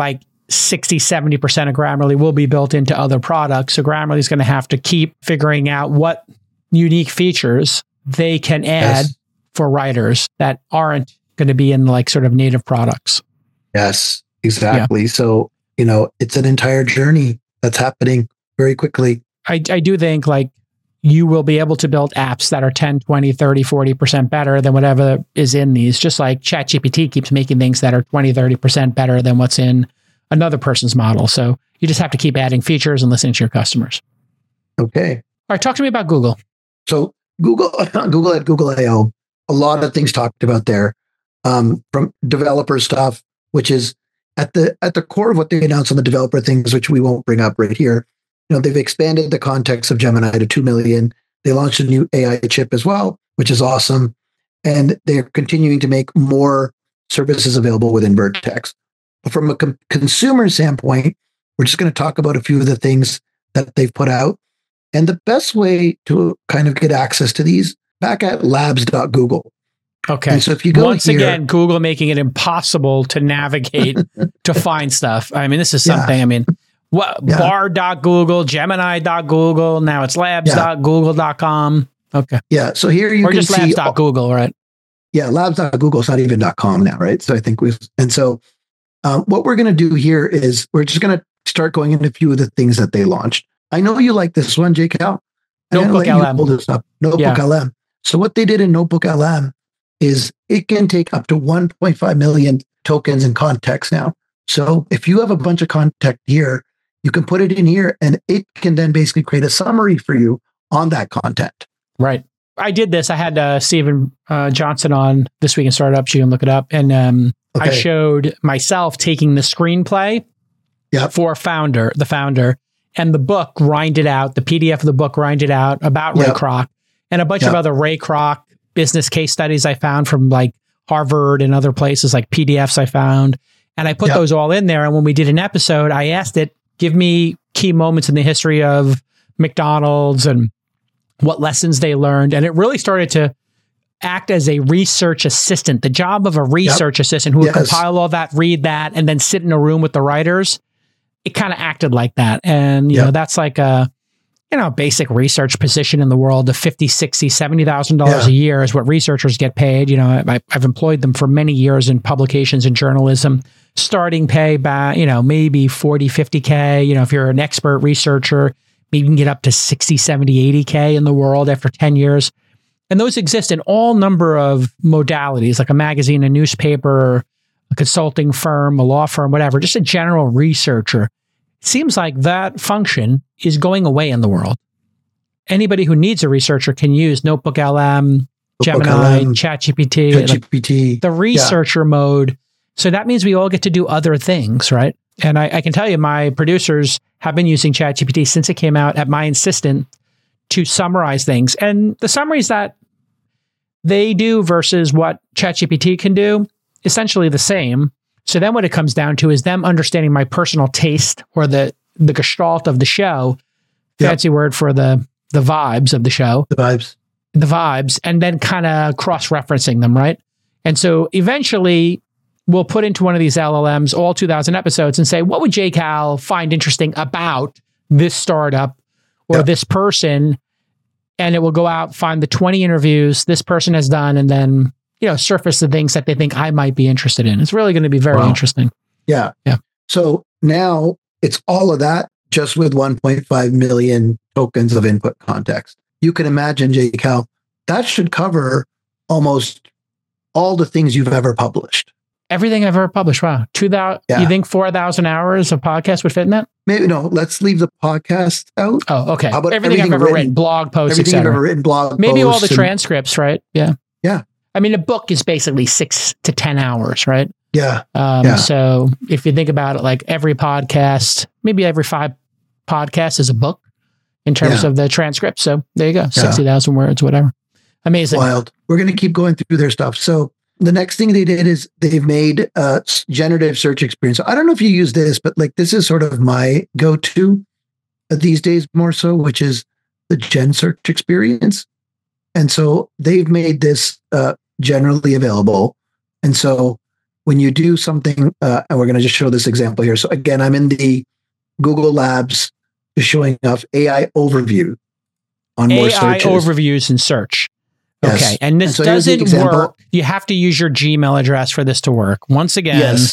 60-70% of Grammarly will be built into other products. So Grammarly is going to have to keep figuring out what unique features they can add for writers that aren't going to be in sort of native products. Yes, exactly. Yeah. So, it's an entire journey that's happening very quickly. I do think you will be able to build apps that are 10, 20, 30, 40% better than whatever is in these, just like ChatGPT keeps making things that are 20, 30% better than what's in another person's model. So you just have to keep adding features and listening to your customers. Okay. All right. Talk to me about Google. So Google at Google I/O, a lot of things talked about there, from developer stuff, which is at the core of what they announced on the developer things, which we won't bring up right here. They've expanded the context of Gemini to 2 million. They launched a new AI chip as well, which is awesome. And they're continuing to make more services available within Vertex. But from a consumer standpoint, we're just going to talk about a few of the things that they've put out. And the best way to kind of get access to these, back at labs.google. Okay. And so if you go Once again, Google making it impossible to navigate to find stuff. I mean, this is something, bar.google, Gemini.google, now it's labs.google.com. Okay. Yeah. So here you or can just see labs.google, right? Yeah, labs.google. It's not even .com now, right? So I think what we're going to do here is we're just going to start going into a few of the things that they launched. I know you like this one, JCal. Notebook LM. Notebook LM. So what they did in Notebook LM is it can take up to 1.5 million tokens in context now. So if you have a bunch of context here, you can put it in here and it can then basically create a summary for you on that content. Right. I did this. I had Stephen Johnson on This Week in Startups. You can look it up. And I showed myself taking the screenplay for the founder, and the book grinded out, the PDF of the book grinded out about Ray Kroc and a bunch of other Ray Kroc business case studies I found from Harvard and other places, PDFs I found. And I put those all in there. And when we did an episode, I asked it, give me key moments in the history of McDonald's and what lessons they learned. And it really started to act as a research assistant, the job of a research assistant who would compile all that, read that, and then sit in a room with the writers. It kind of acted like that. And, that's like a, basic research position in the world of $50,000, $60,000, $70,000 a year is what researchers get paid. I've employed them for many years in publications and journalism. Starting pay by, maybe 40, 50K. If you're an expert researcher, maybe you can get up to 60, 70, 80K in the world after 10 years. And those exist in all number of modalities, like a magazine, a newspaper, a consulting firm, a law firm, whatever, just a general researcher. It seems like that function is going away in the world. Anybody who needs a researcher can use Notebook LM, Gemini, ChatGPT, the researcher mode. So that means we all get to do other things, right? And I can tell you, my producers have been using ChatGPT since it came out at my insistence to summarize things. And the summaries that they do versus what ChatGPT can do, essentially the same. So then what it comes down to is them understanding my personal taste or the the gestalt of the show, fancy word for the vibes of the show, The vibes. and then kind of cross-referencing them, right? And so eventually we'll put into one of these LLMs all 2,000 episodes and say, what would JCal find interesting about this startup or this person? And it will go out, find the 20 interviews this person has done, and then, surface the things that they think I might be interested in. It's really going to be very interesting. Yeah. Yeah. So now it's all of that just with 1.5 million tokens of input context. You can imagine, JCal, that should cover almost all the things you've ever published. Everything I've ever published. Wow. 2,000. You think 4,000 hours of podcast would fit in that? Maybe no. Let's leave the podcast out. Oh, okay. How about everything I've ever written, blog posts, everything you've ever written, blog maybe posts, all the transcripts, right? Yeah. Yeah. I mean, a book is basically 6 to 10 hours, right? Yeah. So if you think about it, like every podcast, maybe every 5 podcasts is a book in terms of the transcript. So there you go. 60,000 words, whatever. Amazing. Wild. We're going to keep going through their stuff. So the next thing they did is they've made a generative search experience. So I don't know if you use this, but like this is sort of my go-to these days more so, which is the Gen Search experience. And so they've made this generally available. And so when you do something, and we're going to just show this example here. So again, I'm in the Google Labs just showing off AI overview on more searches. AI overviews in search. Yes. Okay. And this doesn't work. You have to use your Gmail address for this to work. Once again. Yes.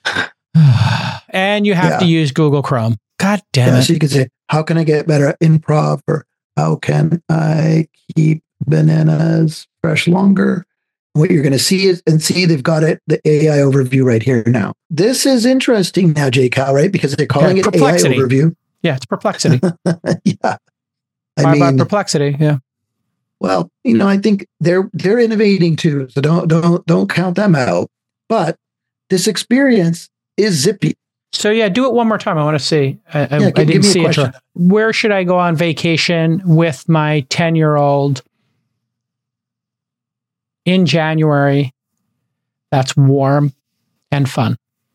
And you have to use Google Chrome. God damn it. So you can say, how can I get better at improv? Or how can I keep bananas fresh longer? What you're going to see is, they've got it, the AI overview right here now. This is interesting now, JCal, right? Because they're calling it AI overview. Yeah, it's Perplexity. Yeah. About Perplexity, yeah. Well, I think they're innovating too, so don't count them out. But this experience is zippy. So yeah, do it one more time. I want to see. I didn't see it. Where should I go on vacation with my 10-year-old in January? That's warm and fun.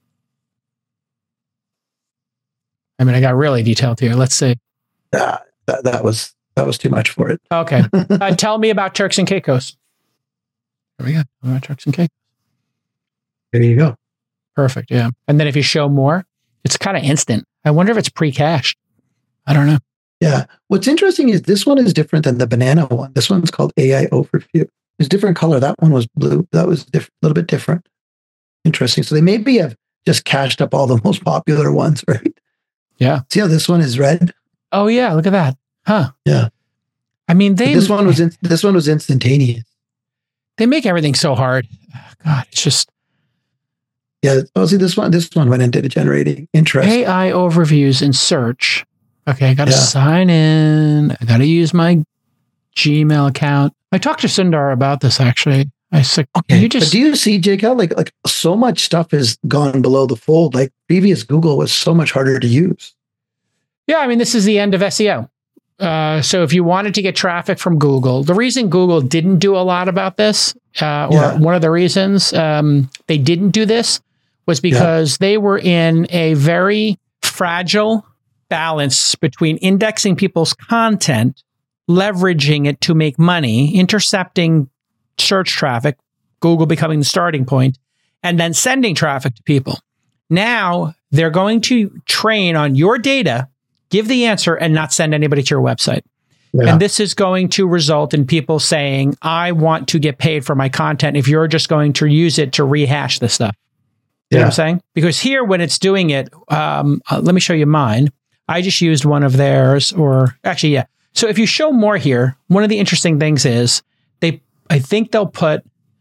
I mean, I got really detailed here. Let's see. That was too much for it. Okay. Tell me about Turks and Caicos. There we go. About Turks and Caicos. There you go. Perfect. Yeah. And then if you show more, it's kind of instant. I wonder if it's pre-cached. I don't know. Yeah. What's interesting is this one is different than the banana one. This one's called AI Overview. It's different color. That one was blue. That was a little bit different. Interesting. So they maybe have just cached up all the most popular ones, right? Yeah. See how this one is red? Oh yeah. Look at that. Huh. Yeah. I mean, this one was instantaneous. They make everything so hard. Oh, God, it's just. Yeah. Oh, see this one went into the generating. Interesting. AI overviews in search. Okay, I got to sign in. I got to use my Gmail account. I talked to Sundar about this actually. I said, okay, but do you see, JCal, like so much stuff has gone below the fold. Like previous Google was so much harder to use. Yeah, I mean, this is the end of SEO. So if you wanted to get traffic from Google, the reason Google didn't do a lot about this, one of the reasons they didn't do this was because they were in a very fragile balance between indexing people's content, leveraging it to make money, intercepting search traffic, Google becoming the starting point, and then sending traffic to people. Now they're going to train on your data, give the answer, and not send anybody to your website. Yeah. And this is going to result in people saying, I want to get paid for my content if you're just going to use it to rehash this stuff. You know what I'm saying? Because here, when it's doing it, let me show you mine. I just used one of theirs, or actually, yeah. So if you show more here, one of the interesting things is I think they'll put,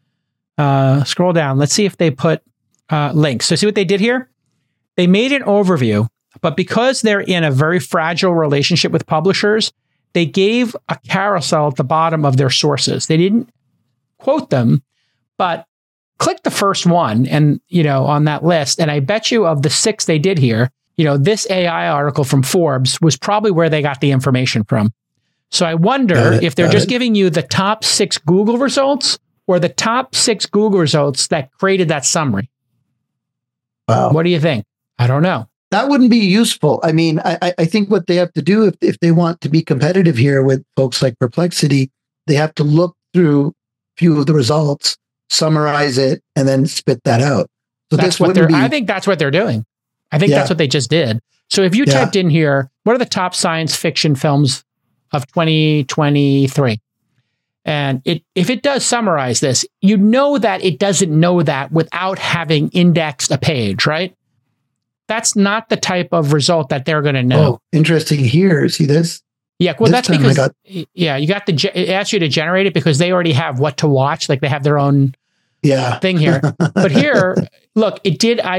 scroll down. Let's see if they put links. So see what they did here? They made an overview, but because they're in a very fragile relationship with publishers, they gave a carousel at the bottom of their sources. They didn't quote them, but click the first one and, on that list. And I bet you of the 6 they did here, this AI article from Forbes was probably where they got the information from. So I wonder if they're just giving you the top 6 Google results or the top 6 Google results that created that summary. Wow. What do you think? I don't know. that wouldn't be useful. I mean, I think what they have to do if they want to be competitive here with folks like Perplexity, they have to look through a few of the results, summarize it, and then spit that out. So that's what I think that's what they're doing. I think that's what they just did. So if you typed in here, what are the top science fiction films of 2023? And if it does summarize this, you know that it doesn't know that without having indexed a page, right? That's not the type of result that they're going to know. Oh, interesting here. See this? Yeah, well, that's because it asks you to generate it because they already have what to watch. Like they have their own thing here. But here, look, it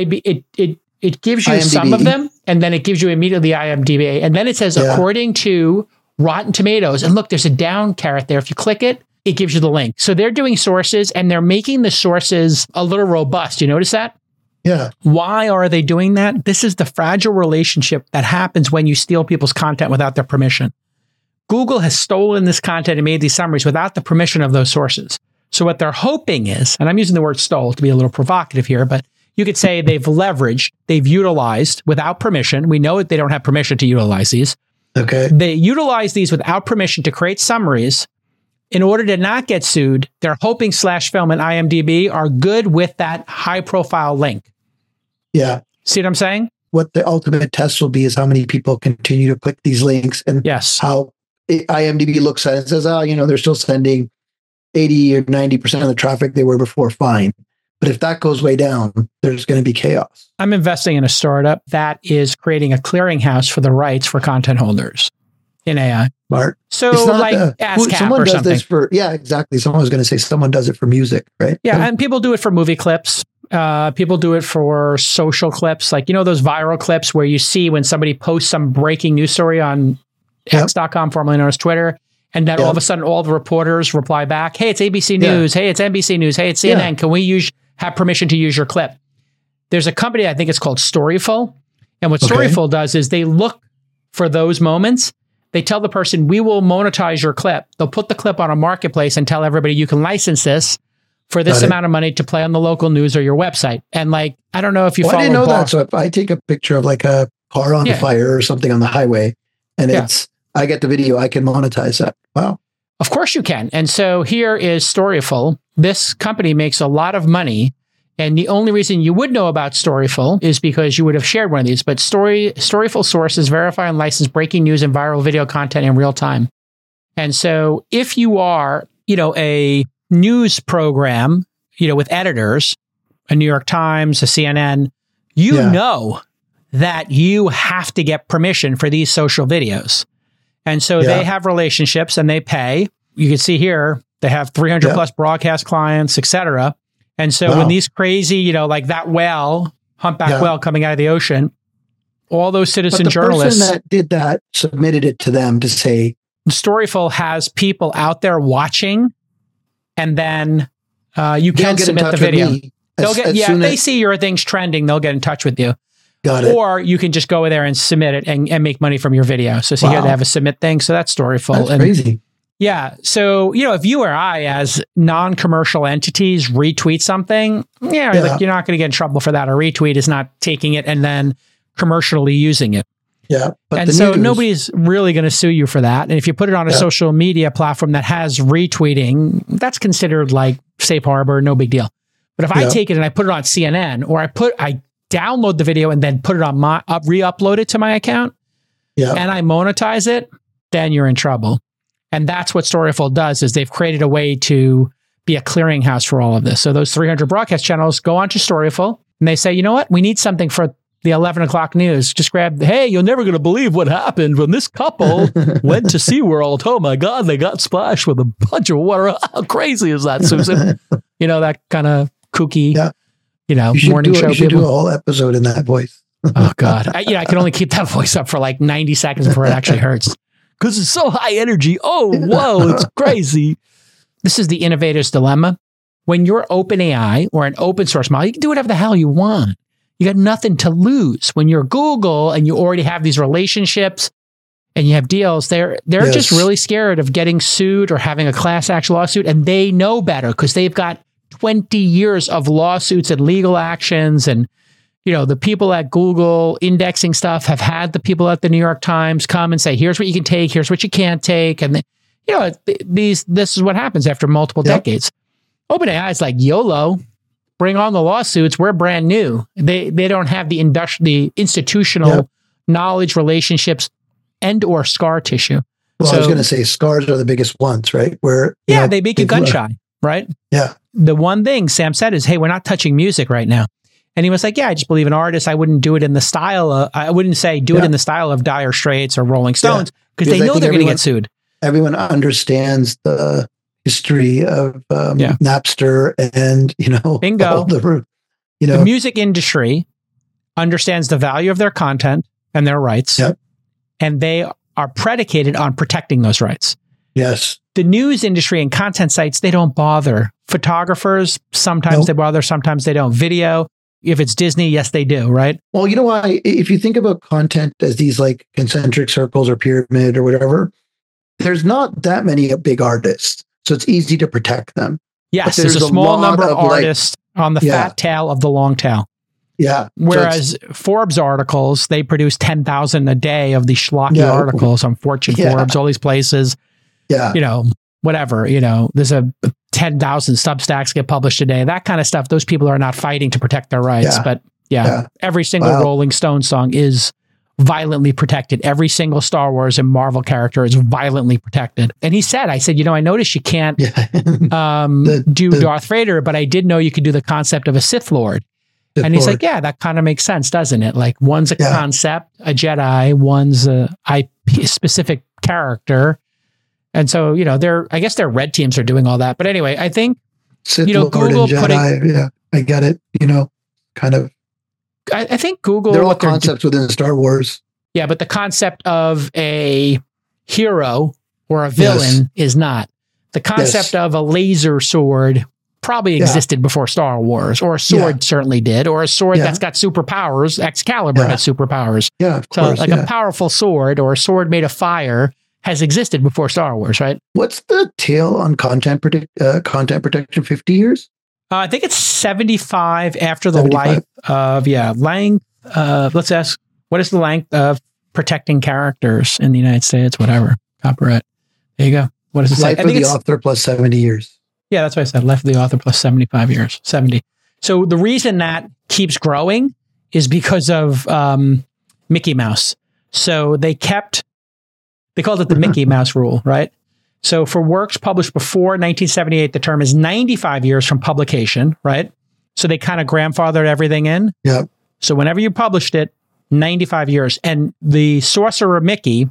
gives you IMDb. some of them, and then it gives you immediately IMDb, and then it says according to Rotten Tomatoes. And look, there's a down caret there. If you click it, it gives you the link. So they're doing sources, and they're making the sources a little robust. You notice that? Yeah. Why are they doing that? This is the fragile relationship that happens when you steal people's content without their permission. Google has stolen this content and made these summaries without the permission of those sources. So what they're hoping is, and I'm using the word stole to be a little provocative here, but you could say they've leveraged, they've utilized without permission. We know that they don't have permission to utilize these. Okay. They utilize these without permission to create summaries. In order to not get sued, they're hoping /film and IMDb are good with that high profile link. Yeah. See what I'm saying? What the ultimate test will be is how many people continue to click these links and how IMDb looks at it and says, they're still sending 80 or 90% of the traffic they were before. Fine. But if that goes way down, there's going to be chaos. I'm investing in a startup that is creating a clearinghouse for the rights for content holders in AI. Smart. So like ASCAP someone or does something. this for, exactly. Someone was going to say someone does it for music, right? Yeah, and people do it for movie clips. People do it for social clips. Like, those viral clips where you see when somebody posts some breaking news story on X.com, formerly known as Twitter, and then all of a sudden all the reporters reply back, hey, it's ABC News. Hey, it's NBC News. Hey, it's CNN. Can we have permission to use your clip? There's a company, I think it's called Storyful. And what Storyful does is they look for those moments. They tell the person, we will monetize your clip. They'll put the clip on a marketplace and tell everybody you can license this for this amount of money to play on the local news or your website. And like, I don't know if you follow. I didn't know that. So if I take a picture of like a car on fire or something on the highway and I get the video, I can monetize that. Wow. Of course you can. And so here is Storyful. This company makes a lot of money. And the only reason you would know about Storyful is because you would have shared one of these. But Storyful sources verify and license breaking news and viral video content in real time. And so if you are, a news program, with editors, a New York Times, a CNN, you know that you have to get permission for these social videos. And so they have relationships and they pay. You can see here, they have 300 plus broadcast clients, et cetera. And so when these crazy, like that whale, humpback whale coming out of the ocean, all those citizen journalists. The person that did that submitted it to them to say. Storyful has people out there watching, and then you can submit the video. If they see your thing's trending, they'll get in touch with you. Got it. Or you can just go there and submit it and make money from your video. So here they have a submit thing. So that's Storyful. That's crazy. Yeah. So, if you or I, as non-commercial entities, retweet something, like you're not going to get in trouble for that. A retweet is not taking it and then commercially using it. Yeah. And so nobody's really going to sue you for that. And if you put it on a social media platform that has retweeting, that's considered like safe harbor, no big deal. But if I take it and I put it on CNN, or I download the video and then put it on re-upload it to my account, and I monetize it, then you're in trouble. And that's what Storyful does, is they've created a way to be a clearinghouse for all of this. So those 300 broadcast channels go onto Storyful and they say, you know what? We need something for the 11 o'clock news. Just grab, hey, you're never going to believe what happened when this couple went to SeaWorld. Oh my God, they got splashed with a bunch of water. How crazy is that, Susan? That kind of kooky, morning show. You should do a whole episode in that voice. Oh God. I can only keep that voice up for like 90 seconds before it actually hurts. Because it's so high energy. Oh, whoa, it's crazy. This is the innovator's dilemma. When you're OpenAI or an open source model, you can do whatever the hell you want. You got nothing to lose. When you're Google and you already have these relationships and you have deals, they're just really scared of getting sued or having a class action lawsuit. And they know better because they've got 20 years of lawsuits and legal actions and the people at Google indexing stuff have had the people at the New York Times come and say, here's what you can take, here's what you can't take. And this is what happens after multiple decades. OpenAI is like, YOLO, bring on the lawsuits. We're brand new. They don't have the institutional knowledge, relationships, and or scar tissue. Well, I was going to say scars are the biggest ones, right? Where they make you gun shy, right? Yeah. The one thing Sam said is, hey, we're not touching music right now. And he was like, yeah, I just believe in artists. I wouldn't do it in the style of, I wouldn't say do it in the style of Dire Straits or Rolling Stones because they know they're going to get sued. Everyone understands the history of Napster and, bingo. The music industry understands the value of their content and their rights. Yep. And they are predicated on protecting those rights. Yes. The news industry and content sites, they don't bother. Photographers, sometimes they bother, sometimes they don't. Video, if it's Disney, yes, they do, right? Well, you know why? If you think about content as these like concentric circles or pyramid or whatever, there's not that many big artists. So it's easy to protect them. Yes, there's a small number of artists on the fat tail of the long tail. Yeah. Whereas Forbes articles, they produce 10,000 a day of these schlocky articles on Fortune, Forbes, all these places. Yeah. Whatever, there's a 10,000 Substacks get published a day. That kind of stuff. Those people are not fighting to protect their rights. But every single Rolling Stone song is violently protected. Every single Star Wars and Marvel character is violently protected. And I said, I noticed you can't do Darth Vader, but I did know you could do the concept of a Sith Lord. And he's like, yeah, that kind of makes sense, doesn't it? Like one's a concept, a Jedi, one's a IP specific character. And so, I guess their red teams are doing all that. But anyway, I think, Sith Lord Google and Jedi, I get it, kind of. I think Google... They're all concepts within Star Wars. Yeah, but the concept of a hero or a villain is not. The concept of a laser sword probably existed before Star Wars, or a sword certainly did, or a sword that's got superpowers. Excalibur has superpowers. Yeah, of course. So a powerful sword or a sword made of fire has existed before Star Wars, right? What's the tail on content protection? 50 years? I think it's 75 after the life of, length. Let's ask, what is the length of protecting characters in the United States? Whatever. Copyright. There you go. What does it say? Life of the author plus 70 years. Yeah, that's what I said. Life of the author plus 75 years. 70. So the reason that keeps growing is because of Mickey Mouse. So they called it the Mickey Mouse rule, right? So for works published before 1978, the term is 95 years from publication, right? So they kind of grandfathered everything in. Yeah. So whenever you published it, 95 years. And the Sorcerer Mickey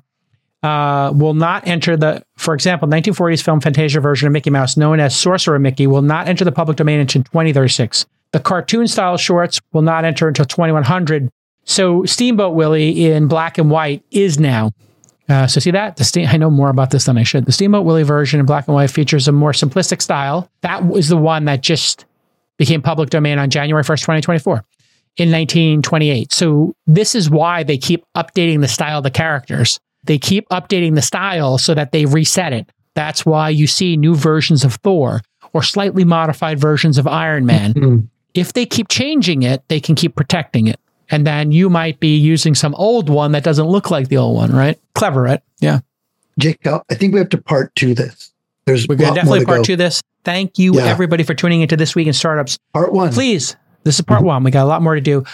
will not enter for example, 1940s film Fantasia version of Mickey Mouse, known as Sorcerer Mickey, will not enter the public domain until 2036. The cartoon style shorts will not enter until 2100. So Steamboat Willie in black and white is now. So see that? I know more about this than I should. The Steamboat Willie version in black and white features a more simplistic style. That was the one that just became public domain on January 1st, 2024 in 1928. So this is why they keep updating the style of the characters. They keep updating the style so that they reset it. That's why you see new versions of Thor or slightly modified versions of Iron Man. Mm-hmm. If they keep changing it, they can keep protecting it. And then you might be using some old one that doesn't look like the old one, right? Clever, right? Yeah. Jake, I think we have to part two this. We're going to definitely part two this. Thank you, everybody, for tuning into This Week in Startups. Part one. Please, this is part one. We got a lot more to do.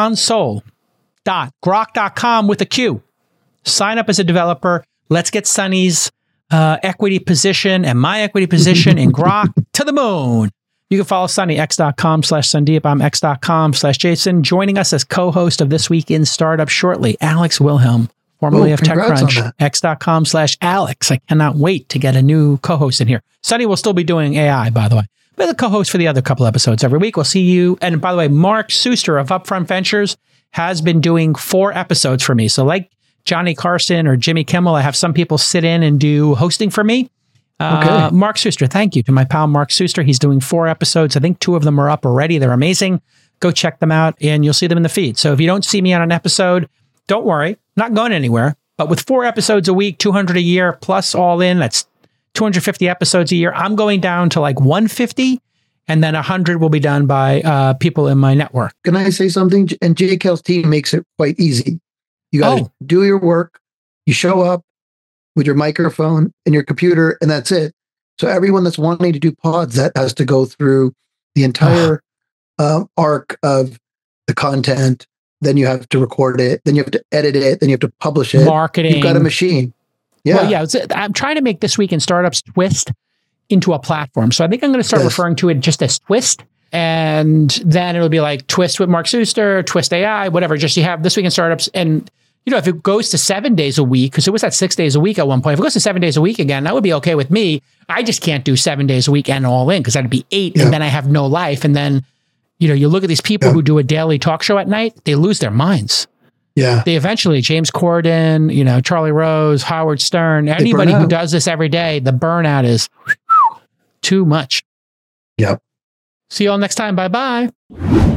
Console.grok.com with a Q. Sign up as a developer. Let's get Sonny's equity position and my equity position in Grok to the moon. You can follow Sonny, x.com/Sandeep. I'm x.com/Jason. Joining us as co-host of This Week in Startup shortly, Alex Wilhelm, formerly of TechCrunch, x.com/Alex. I cannot wait to get a new co-host in here. Sonny will still be doing AI, by the way. But the co-host for the other couple episodes every week. We'll see you. And by the way, Mark Suster of Upfront Ventures has been doing 4 episodes for me. So like Johnny Carson or Jimmy Kimmel, I have some people sit in and do hosting for me. Mark Suster, thank you to my pal Mark Suster. He's doing 4 episodes. I think 2 of them are up already. They're amazing. Go check them out and you'll see them in the feed. So if you don't see me on an episode, don't worry, not going anywhere. But with 4 episodes a week, 200 a year, plus all in, that's 250 episodes a year. I'm going down to like 150 and then 100 will be done by people in my network. Can I say something? And JKL's team makes it quite easy. You got to do your work. You show up with your microphone and your computer, and that's it. So everyone that's wanting to do pods, that has to go through the entire arc of the content. Then you have to record it. Then you have to edit it. Then you have to publish it. Marketing. You've got a machine. Yeah. Well, yeah. I'm trying to make This Week in Startups Twist into a platform. So I think I'm going to start referring to it just as Twist. And then it'll be like Twist with Mark Suster, Twist AI, whatever. Just you have This Week in Startups. And, if it goes to 7 days a week, because it was at 6 days a week at one point, if it goes to 7 days a week again, that would be okay with me. I just can't do 7 days a week and all in, because that'd be 8. And then I have no life. And then, you look at these people who do a daily talk show at night, they lose their minds. Yeah. They eventually, James Corden, Charlie Rose, Howard Stern, anybody who does this every day, the burnout is too much. Yep. See you all next time. Bye-bye.